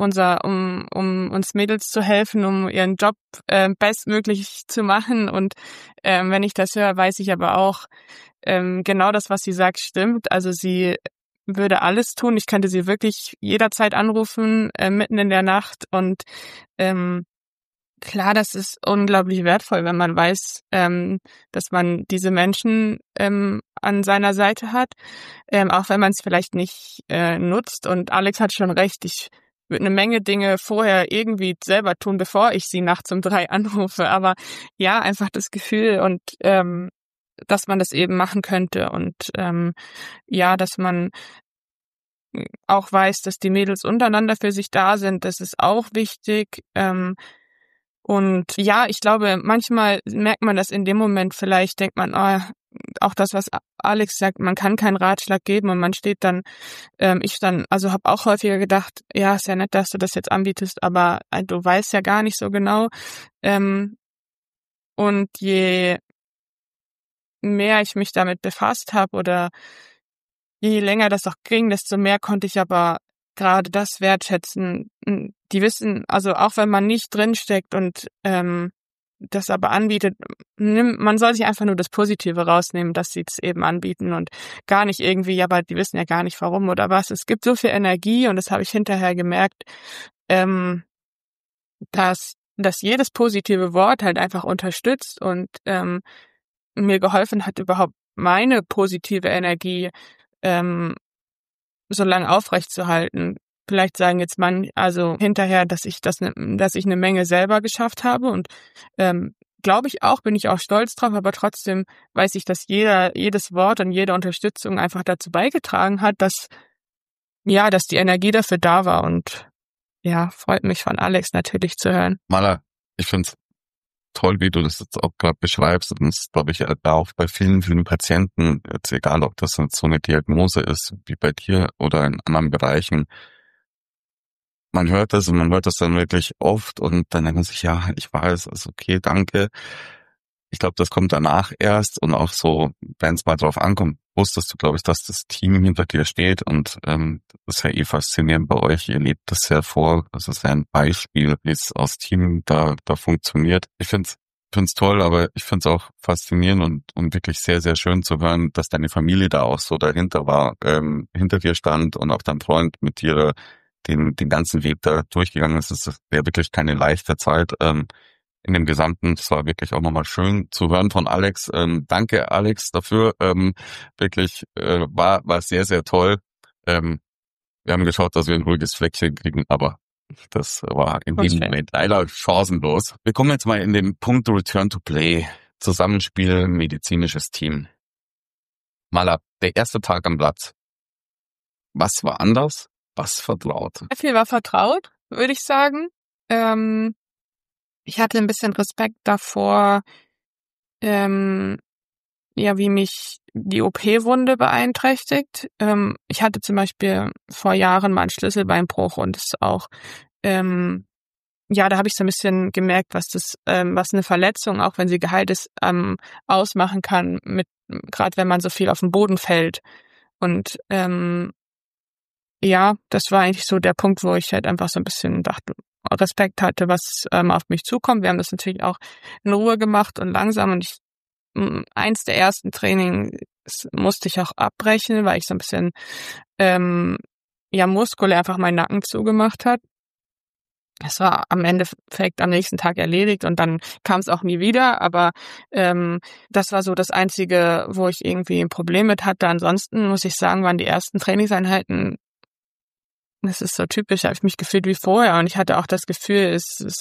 uns Mädels zu helfen, um ihren Job bestmöglich zu machen. Und wenn ich das höre, weiß ich aber auch, genau das, was sie sagt, stimmt. Also sie würde alles tun. Ich könnte sie wirklich jederzeit anrufen, mitten in der Nacht. Und klar, das ist unglaublich wertvoll, wenn man weiß, dass man diese Menschen an seiner Seite hat, auch wenn man es vielleicht nicht nutzt. Und Alex hat schon recht, ich würde eine Menge Dinge vorher irgendwie selber tun, bevor ich sie nachts um 3 anrufe. Aber ja, einfach das Gefühl und dass man das eben machen könnte und dass man auch weiß, dass die Mädels untereinander für sich da sind, das ist auch wichtig. Und ja, ich glaube, manchmal merkt man das in dem Moment, vielleicht denkt man, auch das, was Alex sagt, man kann keinen Ratschlag geben und man steht dann, also habe auch häufiger gedacht, ja, ist ja nett, dass du das jetzt anbietest, aber du weißt ja gar nicht so genau. Und je mehr ich mich damit befasst habe oder je länger das auch ging, desto mehr konnte ich aber gerade das wertschätzen. Die wissen, also auch wenn man nicht drinsteckt und das aber anbietet, man soll sich einfach nur das Positive rausnehmen, dass sie es eben anbieten und gar nicht irgendwie, aber die wissen ja gar nicht warum oder was. Es gibt so viel Energie und das habe ich hinterher gemerkt, dass jedes positive Wort halt einfach unterstützt und mir geholfen hat, überhaupt meine positive Energie so lange aufrechtzuerhalten. Vielleicht sagen jetzt hinterher, dass ich eine Menge selber geschafft habe und glaube ich auch, bin ich auch stolz drauf, aber trotzdem weiß ich, dass jedes Wort und jede Unterstützung einfach dazu beigetragen hat, dass die Energie dafür da war und ja, freut mich von Alex natürlich zu hören. Maler, ich finde es toll, wie du das jetzt auch gerade beschreibst. Und das glaube ich auch bei vielen, vielen Patienten, jetzt egal, ob das jetzt so eine Diagnose ist, wie bei dir oder in anderen Bereichen. Man hört das und man hört das dann wirklich oft und dann denkt man sich, ja, ich weiß, ist okay, danke. Ich glaube, das kommt danach erst und auch so, wenn es mal drauf ankommt, wusstest du, glaube ich, dass das Team hinter dir steht und das ist ja faszinierend bei euch. Ihr lebt das ja vor. Das ist ja ein Beispiel, wie es aus Team da funktioniert. Ich finde es toll, aber ich finde es auch faszinierend und wirklich sehr, sehr schön zu hören, dass deine Familie da auch so dahinter war, hinter dir stand und auch dein Freund mit dir den ganzen Weg da durchgegangen ist. Es wäre wirklich keine leichte Zeit. In dem Gesamten, es war wirklich auch nochmal schön zu hören von Alex. Danke, Alex, dafür. Wirklich war sehr, sehr toll. Wir haben geschaut, dass wir ein ruhiges Fleckchen kriegen, aber das war in dem Moment leider chancenlos. Wir kommen jetzt mal in den Punkt Return to Play. Zusammenspiel, medizinisches Team. Maler, der erste Tag am Platz. Was war anders? Was vertraut? Sehr viel war vertraut, würde ich sagen. ich hatte ein bisschen Respekt davor, wie mich die OP-Wunde beeinträchtigt. Ich hatte zum Beispiel vor Jahren mal einen Schlüsselbeinbruch und es auch, da habe ich so ein bisschen gemerkt, was eine Verletzung, auch wenn sie geheilt ist, ausmachen kann, gerade wenn man so viel auf den Boden fällt. Und das war eigentlich so der Punkt, wo ich halt einfach so ein bisschen Respekt hatte, was auf mich zukommt. Wir haben das natürlich auch in Ruhe gemacht und langsam, und eins der ersten Trainings musste ich auch abbrechen, weil ich so ein bisschen muskulär einfach meinen Nacken zugemacht hat. Es war am Endeffekt am nächsten Tag erledigt und dann kam es auch nie wieder, aber das war so das Einzige, wo ich irgendwie ein Problem mit hatte. Ansonsten muss ich sagen, waren die ersten Trainingseinheiten, das ist so typisch, habe ich mich gefühlt wie vorher, und ich hatte auch das Gefühl,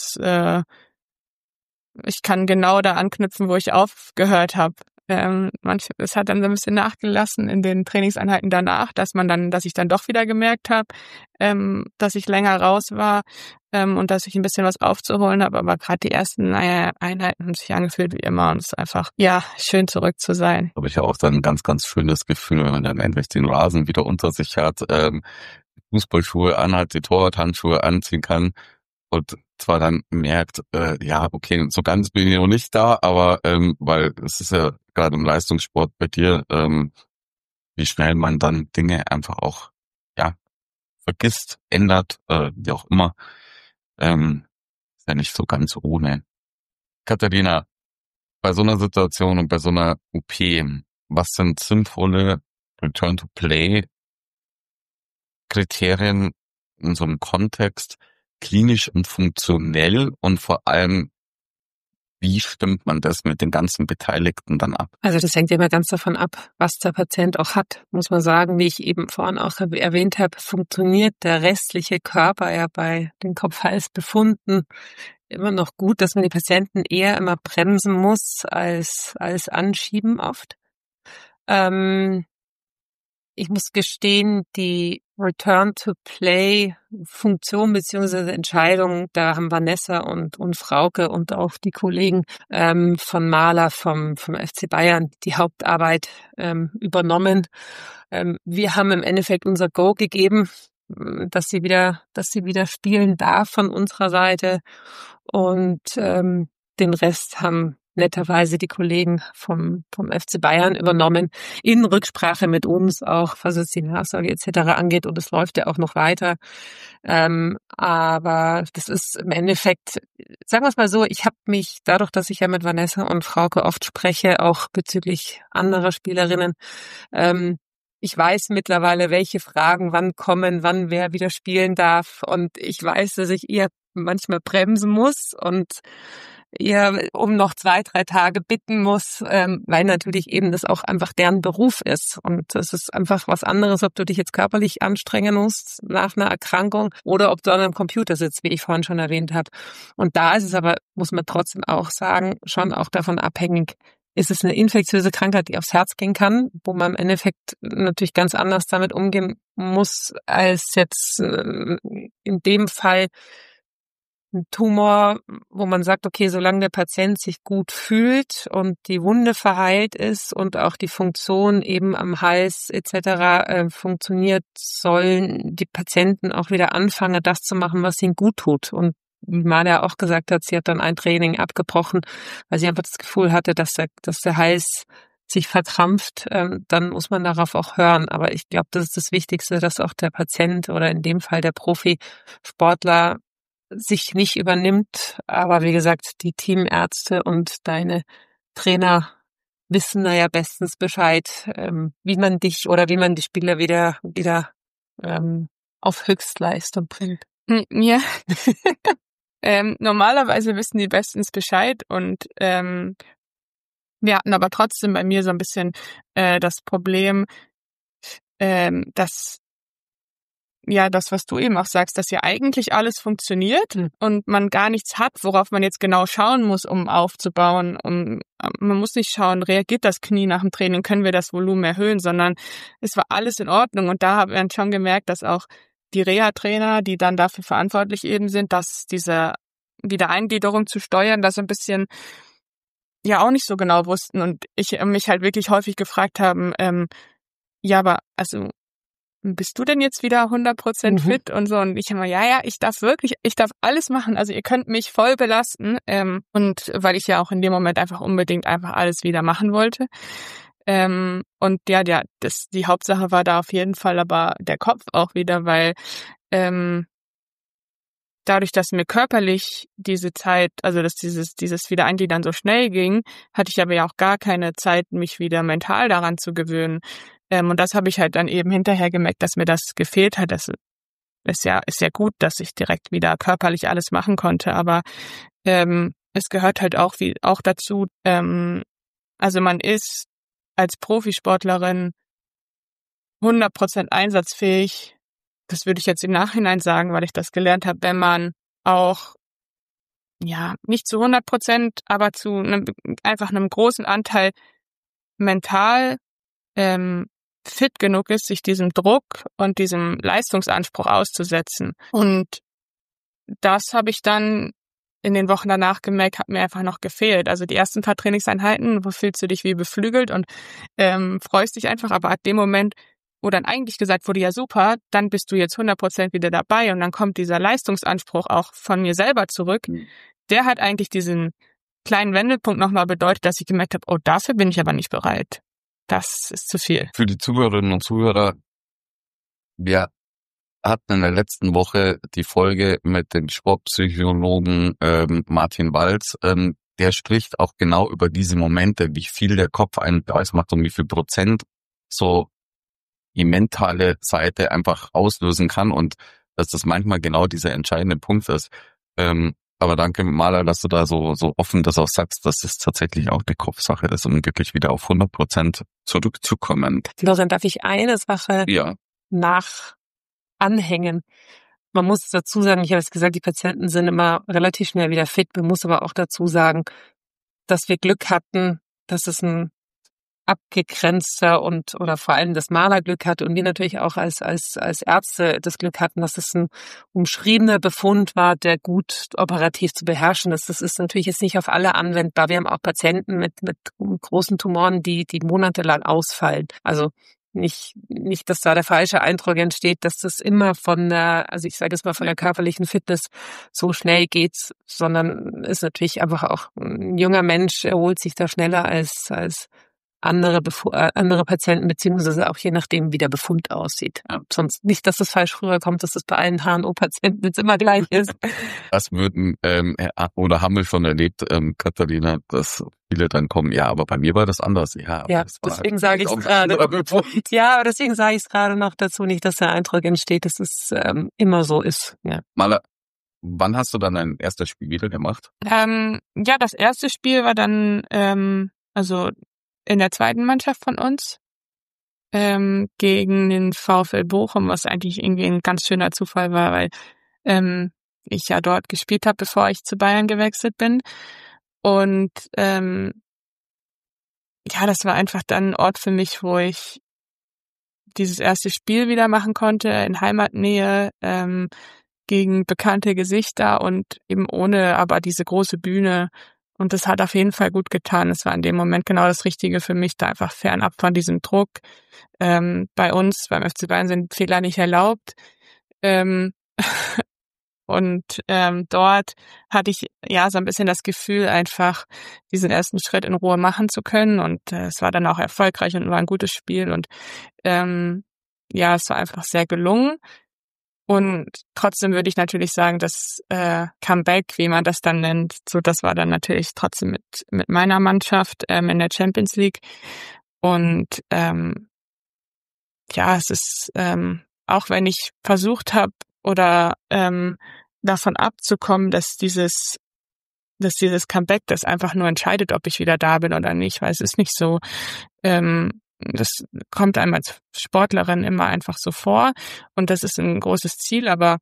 ich kann genau da anknüpfen, wo ich aufgehört habe. Es hat dann so ein bisschen nachgelassen in den Trainingseinheiten danach, dass ich dann doch wieder gemerkt habe, dass ich länger raus war und dass ich ein bisschen was aufzuholen habe. Aber gerade die ersten Einheiten haben sich angefühlt wie immer, und es ist einfach, schön zurück zu sein. Habe ich ja auch dann ein ganz, ganz schönes Gefühl, wenn man dann endlich den Rasen wieder unter sich hat, Fußballschuhe anhat, die Torwarthandschuhe anziehen kann und zwar dann merkt, okay, so ganz bin ich noch nicht da, aber weil es ist ja gerade im Leistungssport bei dir, wie schnell man dann Dinge einfach auch vergisst, ändert, wie auch immer, ist ja nicht so ganz ohne. Katharina, bei so einer Situation und bei so einer OP, was sind sinnvolle Return-to-Play-Kriterien in so einem Kontext, klinisch und funktionell, und vor allem, wie stimmt man das mit den ganzen Beteiligten dann ab? Also das hängt immer ganz davon ab, was der Patient auch hat, muss man sagen. Wie ich eben vorhin auch erwähnt habe, funktioniert der restliche Körper ja bei den Kopf-Hals-Befunden immer noch gut, dass man die Patienten eher immer bremsen muss als anschieben oft. Ich muss gestehen, die Return-to-Play-Funktion bzw. Entscheidung, da haben Vanessa und Frauke und auch die Kollegen von Mahler vom FC Bayern die Hauptarbeit übernommen. Wir haben im Endeffekt unser Go gegeben, dass sie wieder spielen darf von unserer Seite, und den Rest haben netterweise die Kollegen vom FC Bayern übernommen, in Rücksprache mit uns, auch was es die Nachsorge etc. angeht, und es läuft ja auch noch weiter. Aber das ist im Endeffekt, sagen wir es mal so, ich habe mich, dadurch, dass ich ja mit Vanessa und Frauke oft spreche, auch bezüglich anderer Spielerinnen, ich weiß mittlerweile, welche Fragen wann kommen, wann wer wieder spielen darf, und ich weiß, dass ich eher manchmal bremsen muss und eher um noch 2-3 Tage bitten muss, weil natürlich eben das auch einfach deren Beruf ist. Und das ist einfach was anderes, ob du dich jetzt körperlich anstrengen musst nach einer Erkrankung oder ob du an einem Computer sitzt, wie ich vorhin schon erwähnt habe. Und da ist es aber, muss man trotzdem auch sagen, schon auch davon abhängig, ist es eine infektiöse Krankheit, die aufs Herz gehen kann, wo man im Endeffekt natürlich ganz anders damit umgehen muss, als jetzt in dem Fall ein Tumor, wo man sagt, okay, solange der Patient sich gut fühlt und die Wunde verheilt ist und auch die Funktion eben am Hals etc. Funktioniert, sollen die Patienten auch wieder anfangen, das zu machen, was ihnen gut tut. Und wie Malia auch gesagt hat, sie hat dann ein Training abgebrochen, weil sie einfach das Gefühl hatte, dass der Hals sich verkrampft, dann muss man darauf auch hören. Aber ich glaube, das ist das Wichtigste, dass auch der Patient oder in dem Fall der Profisportler sich nicht übernimmt. Aber wie gesagt, die Teamärzte und deine Trainer wissen da ja bestens Bescheid, wie man dich oder wie man die Spieler wieder auf Höchstleistung bringt. Ja. Normalerweise wissen die bestens Bescheid, und wir hatten aber trotzdem bei mir so ein bisschen das Problem, dass das, was du eben auch sagst, dass ja eigentlich alles funktioniert und man gar nichts hat, worauf man jetzt genau schauen muss, um aufzubauen. Man muss nicht schauen, reagiert das Knie nach dem Training, können wir das Volumen erhöhen, sondern es war alles in Ordnung. Und da haben wir schon gemerkt, dass auch die Reha-Trainer, die dann dafür verantwortlich eben sind, dass dieser Wiedereingliederung zu steuern, das ein bisschen ja auch nicht so genau wussten und ich mich halt wirklich häufig gefragt haben, ja, aber also bist du denn jetzt wieder 100% fit und so? Und ich immer, ja, ich darf alles machen. Also ihr könnt mich voll belasten. Und weil ich ja auch in dem Moment einfach unbedingt einfach alles wieder machen wollte. Und ja, die Hauptsache war da auf jeden Fall aber der Kopf auch wieder, weil dadurch, dass mir körperlich diese Zeit, also dass dieses Wiedereingliedern so schnell ging, hatte ich aber ja auch gar keine Zeit, mich wieder mental daran zu gewöhnen. Und das habe ich halt dann eben hinterher gemerkt, dass mir das gefehlt hat. Das ist ja gut, dass ich direkt wieder körperlich alles machen konnte, aber es gehört halt auch dazu, also man ist als Profisportlerin 100% einsatzfähig. Das würde ich jetzt im Nachhinein sagen, weil ich das gelernt habe, wenn man auch, ja, nicht zu 100%, aber zu einfach einem großen Anteil mental fit genug ist, sich diesem Druck und diesem Leistungsanspruch auszusetzen. Und das habe ich dann in den Wochen danach gemerkt, hat mir einfach noch gefehlt. Also die ersten paar Trainingseinheiten, wo fühlst du dich wie beflügelt und freust dich einfach, aber ab dem Moment, wo dann eigentlich gesagt wurde, ja super, dann bist du jetzt 100% wieder dabei und dann kommt dieser Leistungsanspruch auch von mir selber zurück. Der hat eigentlich diesen kleinen Wendepunkt nochmal bedeutet, dass ich gemerkt habe, oh, dafür bin ich aber nicht bereit. Das ist zu viel. Für die Zuhörerinnen und Zuhörer, wir hatten in der letzten Woche die Folge mit dem Sportpsychologen Martin Walz. Der spricht auch genau über diese Momente, wie viel der Kopf einen ausmacht und wie viel Prozent so die mentale Seite einfach auslösen kann und dass das manchmal genau dieser entscheidende Punkt ist. Aber danke, Maler, dass du da so offen das auch sagst, dass es tatsächlich auch eine Kopfsache ist, um wirklich wieder auf 100% zurückzukommen. Florian, darf ich eine Sache anhängen? Man muss dazu sagen, ich habe es gesagt, die Patienten sind immer relativ schnell wieder fit. Man muss aber auch dazu sagen, dass wir Glück hatten, dass es ein abgegrenzter oder vor allem das Maler Glück hatte und wir natürlich auch als Ärzte das Glück hatten, dass es ein umschriebener Befund war, der gut operativ zu beherrschen ist. Das ist natürlich jetzt nicht auf alle anwendbar. Wir haben auch Patienten mit großen Tumoren, die monatelang ausfallen. Also nicht, dass da der falsche Eindruck entsteht, dass das immer von der körperlichen Fitness so schnell geht, sondern ist natürlich einfach auch ein junger Mensch erholt sich da schneller als andere Patienten, beziehungsweise auch je nachdem, wie der Befund aussieht. Ja, sonst nicht, dass das falsch rüberkommt, dass das bei allen HNO-Patienten jetzt immer gleich ist. Das haben wir schon erlebt, Katharina, dass viele dann kommen, ja, aber bei mir war das anders. Ja, deswegen sage ich es gerade. Ja, aber deswegen sage ich es gerade noch dazu, nicht, dass der Eindruck entsteht, dass es immer so ist. Ja. Maler, wann hast du dann dein erstes Spiel wieder gemacht? Das erste Spiel war dann, in der zweiten Mannschaft von uns gegen den VfL Bochum, was eigentlich irgendwie ein ganz schöner Zufall war, weil ich ja dort gespielt habe, bevor ich zu Bayern gewechselt bin. Und das war einfach dann ein Ort für mich, wo ich dieses erste Spiel wieder machen konnte, in Heimatnähe, gegen bekannte Gesichter und eben ohne aber diese große Bühne. Und das hat auf jeden Fall gut getan. Es war in dem Moment genau das Richtige für mich, da einfach fernab von diesem Druck. Bei uns, beim FC Bayern, sind Fehler nicht erlaubt. Dort hatte ich so ein bisschen das Gefühl, einfach diesen ersten Schritt in Ruhe machen zu können. Und es war dann auch erfolgreich und war ein gutes Spiel. Und es war einfach sehr gelungen. Und trotzdem würde ich natürlich sagen, das Comeback, wie man das dann nennt, so das war dann natürlich trotzdem mit meiner Mannschaft in der Champions League. Und es ist auch wenn ich versucht habe oder davon abzukommen, dass dieses Comeback das einfach nur entscheidet, ob ich wieder da bin oder nicht, weil es ist nicht so. Das kommt einem als Sportlerin immer einfach so vor und das ist ein großes Ziel, aber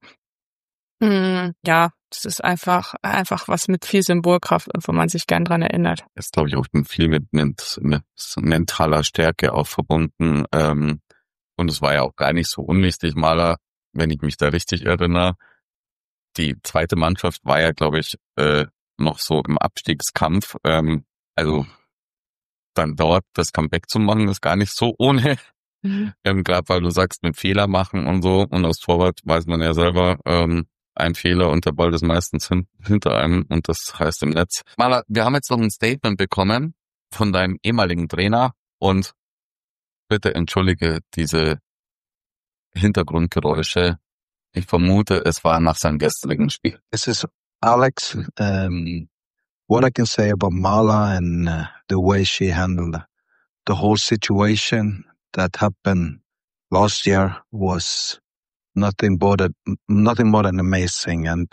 das ist einfach was mit viel Symbolkraft und wo man sich gern dran erinnert. Das ist, glaube ich, auch viel mit mentaler Stärke auch verbunden und es war ja auch gar nicht so unwichtig, Maler, wenn ich mich da richtig erinnere, die zweite Mannschaft war ja, glaube ich, noch so im Abstiegskampf. Also dann dort das Comeback zu machen, ist gar nicht so ohne. Gerade weil du sagst, mit Fehler machen und so. Und als Torwart weiß man ja selber, ein Fehler und der Ball ist meistens hinter einem und das heißt im Netz. Maler, wir haben jetzt noch ein Statement bekommen von deinem ehemaligen Trainer und bitte entschuldige diese Hintergrundgeräusche. Ich vermute, es war nach seinem gestrigen Spiel. This is Alex. What I can say about Marla and the way she handled the whole situation that happened last year was nothing more than amazing. And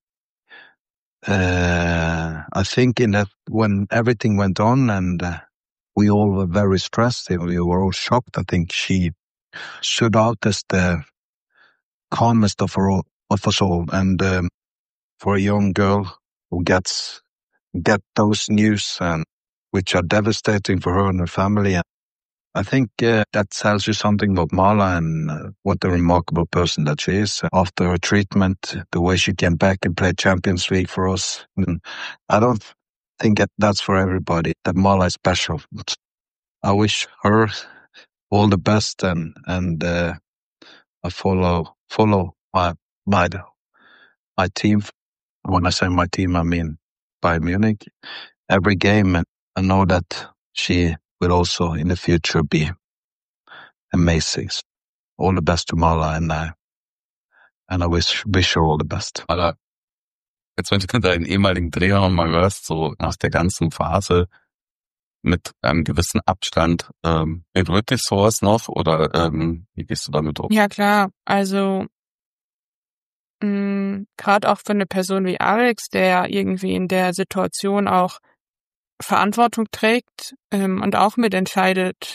I think in that when everything went on and we all were very stressed, we were all shocked. I think she stood out as the calmest of us all. And for a young girl who get those news and which are devastating for her and her family, I think that tells you something about Marla and what a remarkable person that she is. After her treatment, the way she came back and played Champions League for us, I don't think that's for everybody. That Marla is special. I wish her all the best, and I follow my team. When I say my team, I mean Bayern Munich. Every game, and I know that she will also in the future be amazing. All the best to Marla, and I wish her all the best. Maler, jetzt wenn du deinen ehemaligen Trainer nochmal hörst, so nach der ganzen Phase mit einem gewissen Abstand, berührt dich sowas noch oder wie gehst du damit um? Ja, klar. Also gerade auch für eine Person wie Alex, der irgendwie in der Situation auch Verantwortung trägt und auch mitentscheidet,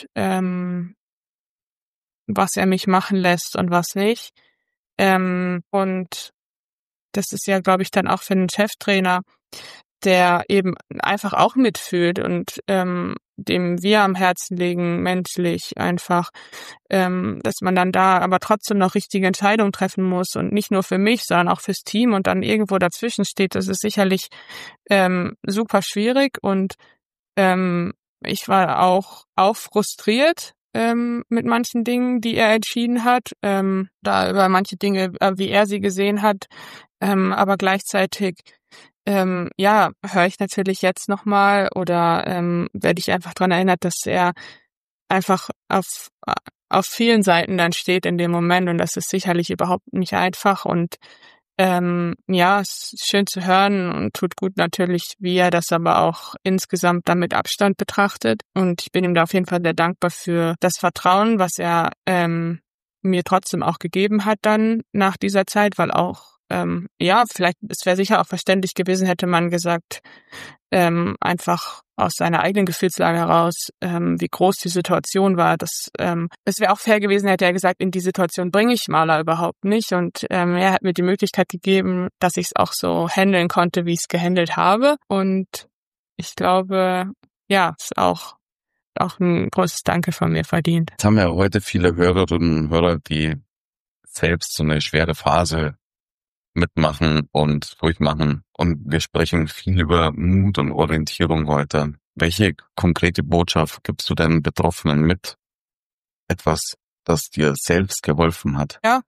was er mich machen lässt und was nicht. Und das ist ja, glaube ich, dann auch für einen Cheftrainer, der eben einfach auch mitfühlt und dem wir am Herzen liegen, menschlich einfach, dass man dann da aber trotzdem noch richtige Entscheidungen treffen muss und nicht nur für mich, sondern auch fürs Team und dann irgendwo dazwischen steht. Das ist sicherlich super schwierig und ich war auch frustriert mit manchen Dingen, die er entschieden hat, da über manche Dinge, wie er sie gesehen hat, aber gleichzeitig höre ich natürlich jetzt nochmal oder werde ich einfach dran erinnert, dass er einfach auf vielen Seiten dann steht in dem Moment und das ist sicherlich überhaupt nicht einfach und es ist schön zu hören und tut gut natürlich, wie er das aber auch insgesamt dann mit Abstand betrachtet und ich bin ihm da auf jeden Fall sehr dankbar für das Vertrauen, was er mir trotzdem auch gegeben hat dann nach dieser Zeit, weil auch vielleicht, es wäre sicher auch verständlich gewesen, hätte man gesagt, einfach aus seiner eigenen Gefühlslage heraus, wie groß die Situation war. Es wäre auch fair gewesen, hätte er gesagt, in die Situation bringe ich Marla überhaupt nicht. Und er hat mir die Möglichkeit gegeben, dass ich es auch so handeln konnte, wie ich es gehandelt habe. Und ich glaube, ist auch ein großes Danke von mir verdient. Jetzt haben ja heute viele Hörerinnen und Hörer, die selbst so eine schwere Phase mitmachen und durchmachen. Und wir sprechen viel über Mut und Orientierung heute. Welche konkrete Botschaft gibst du denn Betroffenen mit? Etwas, das dir selbst geholfen hat? Ja,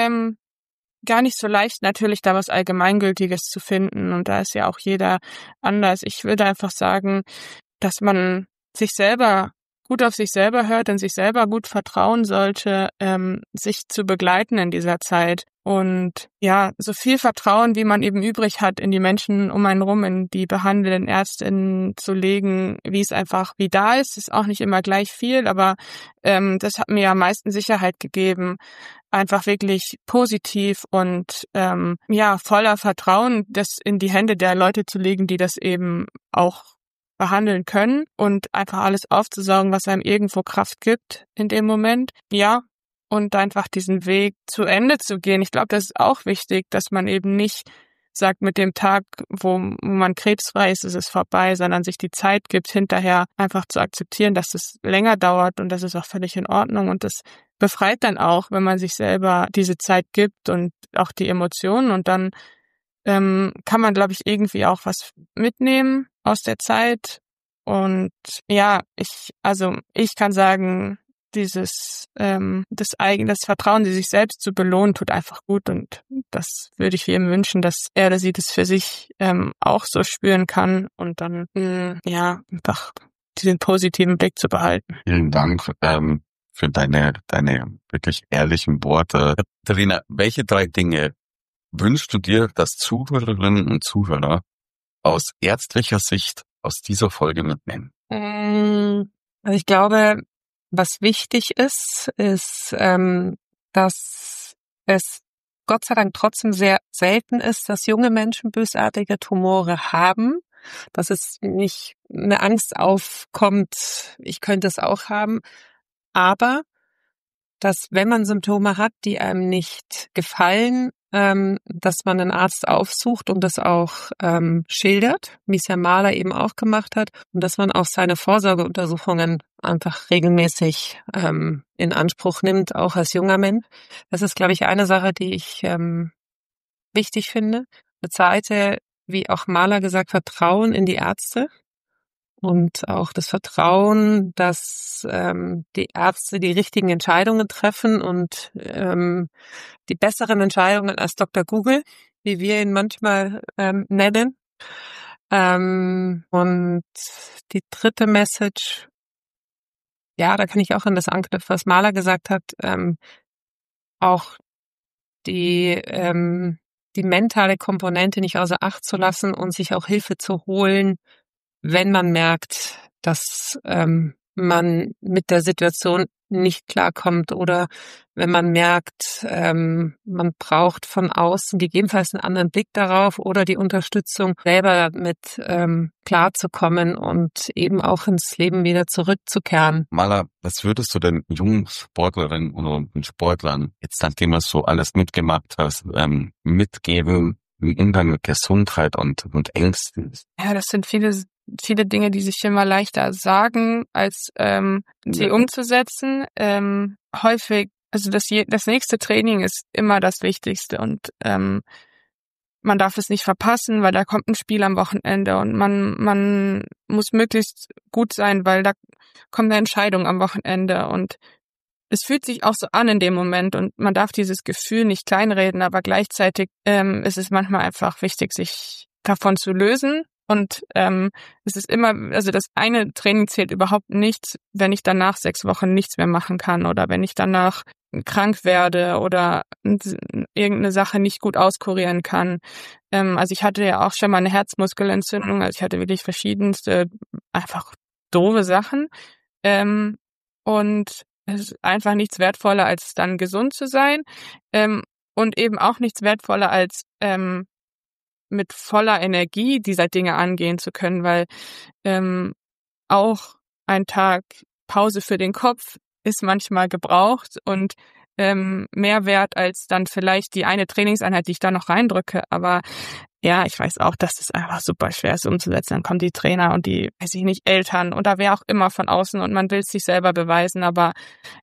gar nicht so leicht, natürlich da was Allgemeingültiges zu finden. Und da ist ja auch jeder anders. Ich würde einfach sagen, dass man sich selber gut auf sich selber hört und sich selber gut vertrauen sollte, sich zu begleiten in dieser Zeit. Und so viel Vertrauen, wie man eben übrig hat, in die Menschen um einen rum, in die behandelnden Ärztinnen zu legen, wie es einfach wie da ist auch nicht immer gleich viel, aber das hat mir am meisten Sicherheit gegeben, einfach wirklich positiv und voller Vertrauen, das in die Hände der Leute zu legen, die das eben auch behandeln können und einfach alles aufzusaugen, was einem irgendwo Kraft gibt in dem Moment. Ja, und einfach diesen Weg zu Ende zu gehen. Ich glaube, das ist auch wichtig, dass man eben nicht sagt, mit dem Tag, wo man krebsfrei ist, ist es vorbei, sondern sich die Zeit gibt, hinterher einfach zu akzeptieren, dass es länger dauert und das ist auch völlig in Ordnung und das befreit dann auch, wenn man sich selber diese Zeit gibt und auch die Emotionen und dann kann man, glaube ich, irgendwie auch was mitnehmen aus der Zeit. Und ja, ich kann sagen, das Vertrauen, sich selbst zu belohnen, tut einfach gut, und das würde ich jedem wünschen, dass er oder sie das für sich auch so spüren kann und dann einfach diesen positiven Blick zu behalten. Vielen Dank für deine wirklich ehrlichen Worte. Katharina, welche 3 Dinge wünschst du dir, dass Zuhörerinnen und Zuhörer aus ärztlicher Sicht aus dieser Folge mitnehmen? Also ich glaube, was wichtig ist, dass es Gott sei Dank trotzdem sehr selten ist, dass junge Menschen bösartige Tumore haben, dass es nicht eine Angst aufkommt, ich könnte es auch haben, aber dass, wenn man Symptome hat, die einem nicht gefallen, dass man einen Arzt aufsucht und das auch schildert, wie es Herr Mahler eben auch gemacht hat, und dass man auch seine Vorsorgeuntersuchungen einfach regelmäßig in Anspruch nimmt, auch als junger Mensch. Das ist, glaube ich, eine Sache, die ich wichtig finde. Eine zweite, wie auch Mahler gesagt, Vertrauen in die Ärzte. Und auch das Vertrauen, dass die Ärzte die richtigen Entscheidungen treffen und die besseren Entscheidungen als Dr. Google, wie wir ihn manchmal nennen. Und die dritte Message, ja, da kann ich auch an das anknüpfen, was Mahler gesagt hat, auch die mentale Komponente nicht außer Acht zu lassen und sich auch Hilfe zu holen, wenn man merkt, dass man mit der Situation nicht klarkommt, oder wenn man merkt, man braucht von außen gegebenenfalls einen anderen Blick darauf oder die Unterstützung, selber mit klarzukommen und eben auch ins Leben wieder zurückzukehren. Mahler, was würdest du den jungen Sportlerinnen und Sportlern, jetzt nachdem du so alles mitgemacht hast, mitgeben im Umgang mit Gesundheit und Ängsten? Ja, das sind viele Dinge, die sich immer leichter sagen, als sie umzusetzen. Häufig, also das nächste Training ist immer das Wichtigste, und man darf es nicht verpassen, weil da kommt ein Spiel am Wochenende, und man muss möglichst gut sein, weil da kommt eine Entscheidung am Wochenende, und es fühlt sich auch so an in dem Moment, und man darf dieses Gefühl nicht kleinreden, aber gleichzeitig ist es manchmal einfach wichtig, sich davon zu lösen. Und es ist immer, also das eine Training zählt überhaupt nichts, wenn ich danach 6 Wochen nichts mehr machen kann, oder wenn ich danach krank werde oder irgendeine Sache nicht gut auskurieren kann. Also ich hatte ja auch schon mal eine Herzmuskelentzündung, also ich hatte wirklich verschiedenste, einfach doofe Sachen. Und es ist einfach nichts wertvoller, als dann gesund zu sein. Und eben auch nichts wertvoller, als mit voller Energie dieser Dinge angehen zu können, weil auch ein Tag Pause für den Kopf ist manchmal gebraucht und mehr wert als dann vielleicht die eine Trainingseinheit, die ich da noch reindrücke. Aber ja, ich weiß auch, dass das einfach super schwer ist umzusetzen. Dann kommen die Trainer und die, weiß ich nicht, Eltern oder wer auch immer von außen, und man will es sich selber beweisen. Aber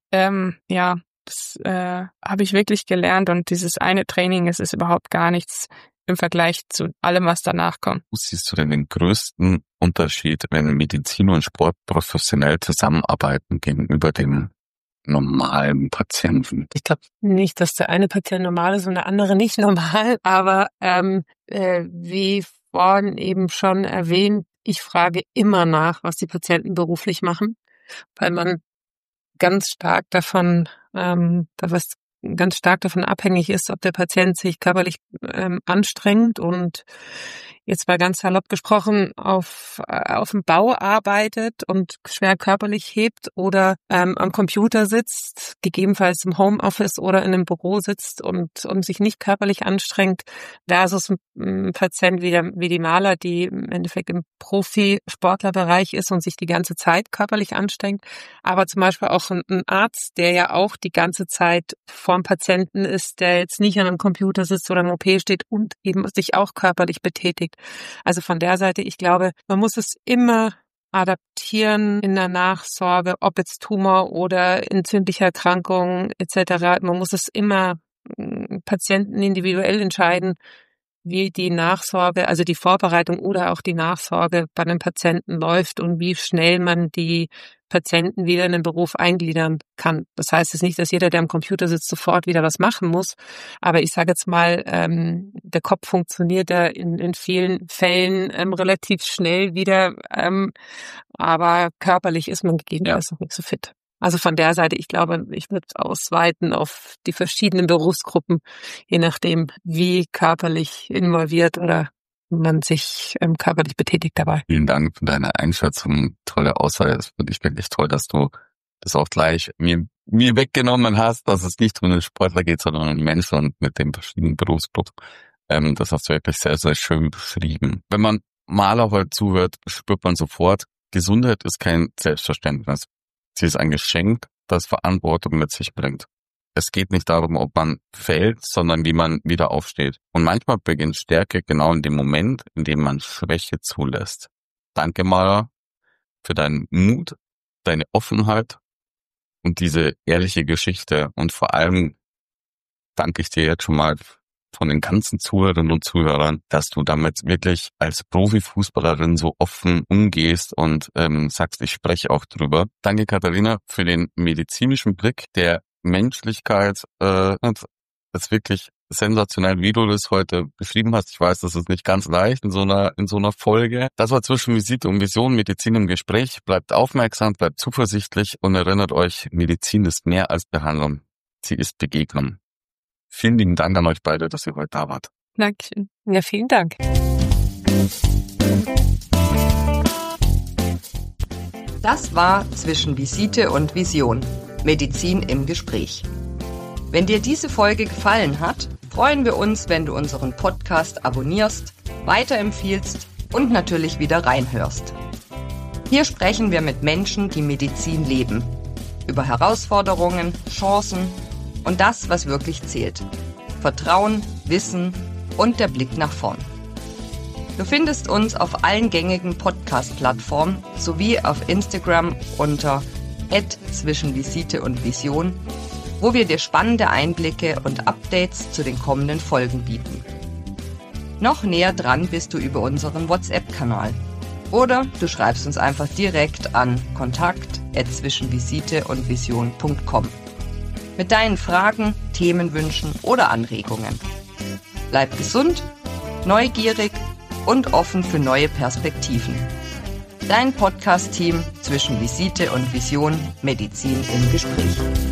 das habe ich wirklich gelernt, und dieses eine Training, es ist überhaupt gar nichts im Vergleich zu allem, was danach kommt. Wo siehst du denn den größten Unterschied, wenn Medizin und Sport professionell zusammenarbeiten gegenüber dem normalen Patienten? Ich glaube nicht, dass der eine Patient normal ist und der andere nicht normal, aber wie vorhin eben schon erwähnt, ich frage immer nach, was die Patienten beruflich machen, weil man ganz stark davon abhängig ist, ob der Patient sich körperlich anstrengt und jetzt mal ganz salopp gesprochen auf dem Bau arbeitet und schwer körperlich hebt oder am Computer sitzt, gegebenenfalls im Homeoffice oder in einem Büro sitzt und sich nicht körperlich anstrengt, versus ein Patient wie die Mahler, die im Endeffekt im Profisportlerbereich ist und sich die ganze Zeit körperlich anstrengt, aber zum Beispiel auch ein Arzt, der ja auch die ganze Zeit vorm Patienten ist, der jetzt nicht an einem Computer sitzt oder im OP steht und eben sich auch körperlich betätigt. Also von der Seite, ich glaube, man muss es immer adaptieren in der Nachsorge, ob jetzt Tumor oder entzündliche Erkrankungen etc. Man muss es immer Patienten individuell entscheiden, wie die Nachsorge, also die Vorbereitung oder auch die Nachsorge bei einem Patienten läuft und wie schnell man die Patienten wieder in den Beruf eingliedern kann. Das heißt jetzt nicht, dass jeder, der am Computer sitzt, sofort wieder was machen muss. Aber ich sage jetzt mal, der Kopf funktioniert ja in vielen Fällen relativ schnell wieder, aber körperlich ist man gegebenenfalls noch nicht so fit. Also von der Seite, ich glaube, ich würde ausweiten auf die verschiedenen Berufsgruppen, je nachdem, wie körperlich involviert oder man sich körperlich betätigt dabei. Vielen Dank für deine Einschätzung. Tolle Aussage. Das finde ich wirklich toll, dass du das auch gleich mir weggenommen hast, dass es nicht um den Sportler geht, sondern um den Menschen und mit den verschiedenen Berufsgruppen. Das hast du wirklich sehr, sehr schön beschrieben. Wenn man Maler heute zuhört, spürt man sofort, Gesundheit ist kein Selbstverständnis. Sie ist ein Geschenk, das Verantwortung mit sich bringt. Es geht nicht darum, ob man fällt, sondern wie man wieder aufsteht. Und manchmal beginnt Stärke genau in dem Moment, in dem man Schwäche zulässt. Danke, Maler, für deinen Mut, deine Offenheit und diese ehrliche Geschichte. Und vor allem danke ich dir jetzt schon mal von den ganzen Zuhörerinnen und Zuhörern, dass du damit wirklich als Profifußballerin so offen umgehst und sagst, ich spreche auch drüber. Danke, Katharina, für den medizinischen Blick der Menschlichkeit. Das ist wirklich sensationell, wie du das heute beschrieben hast. Ich weiß, das ist nicht ganz leicht in so einer Folge. Das war zwischen Visite und Vision, Medizin im Gespräch. Bleibt aufmerksam, bleibt zuversichtlich und erinnert euch, Medizin ist mehr als Behandlung. Sie ist Begegnung. Vielen lieben Dank an euch beide, dass ihr heute da wart. Dankeschön. Ja, vielen Dank. Das war zwischen Visite und Vision. Medizin im Gespräch. Wenn dir diese Folge gefallen hat, freuen wir uns, wenn du unseren Podcast abonnierst, weiterempfiehlst und natürlich wieder reinhörst. Hier sprechen wir mit Menschen, die Medizin leben. Über Herausforderungen, Chancen und das, was wirklich zählt. Vertrauen, Wissen und der Blick nach vorn. Du findest uns auf allen gängigen Podcast-Plattformen sowie auf Instagram unter @zwischenvisite und Vision, wo wir dir spannende Einblicke und Updates zu den kommenden Folgen bieten. Noch näher dran bist du über unseren WhatsApp-Kanal. Oder du schreibst uns einfach direkt an kontakt@zwischenvisite-und-vision.com mit deinen Fragen, Themenwünschen oder Anregungen. Bleib gesund, neugierig und offen für neue Perspektiven. Dein Podcast-Team zwischen Visite und Vision, Medizin im Gespräch.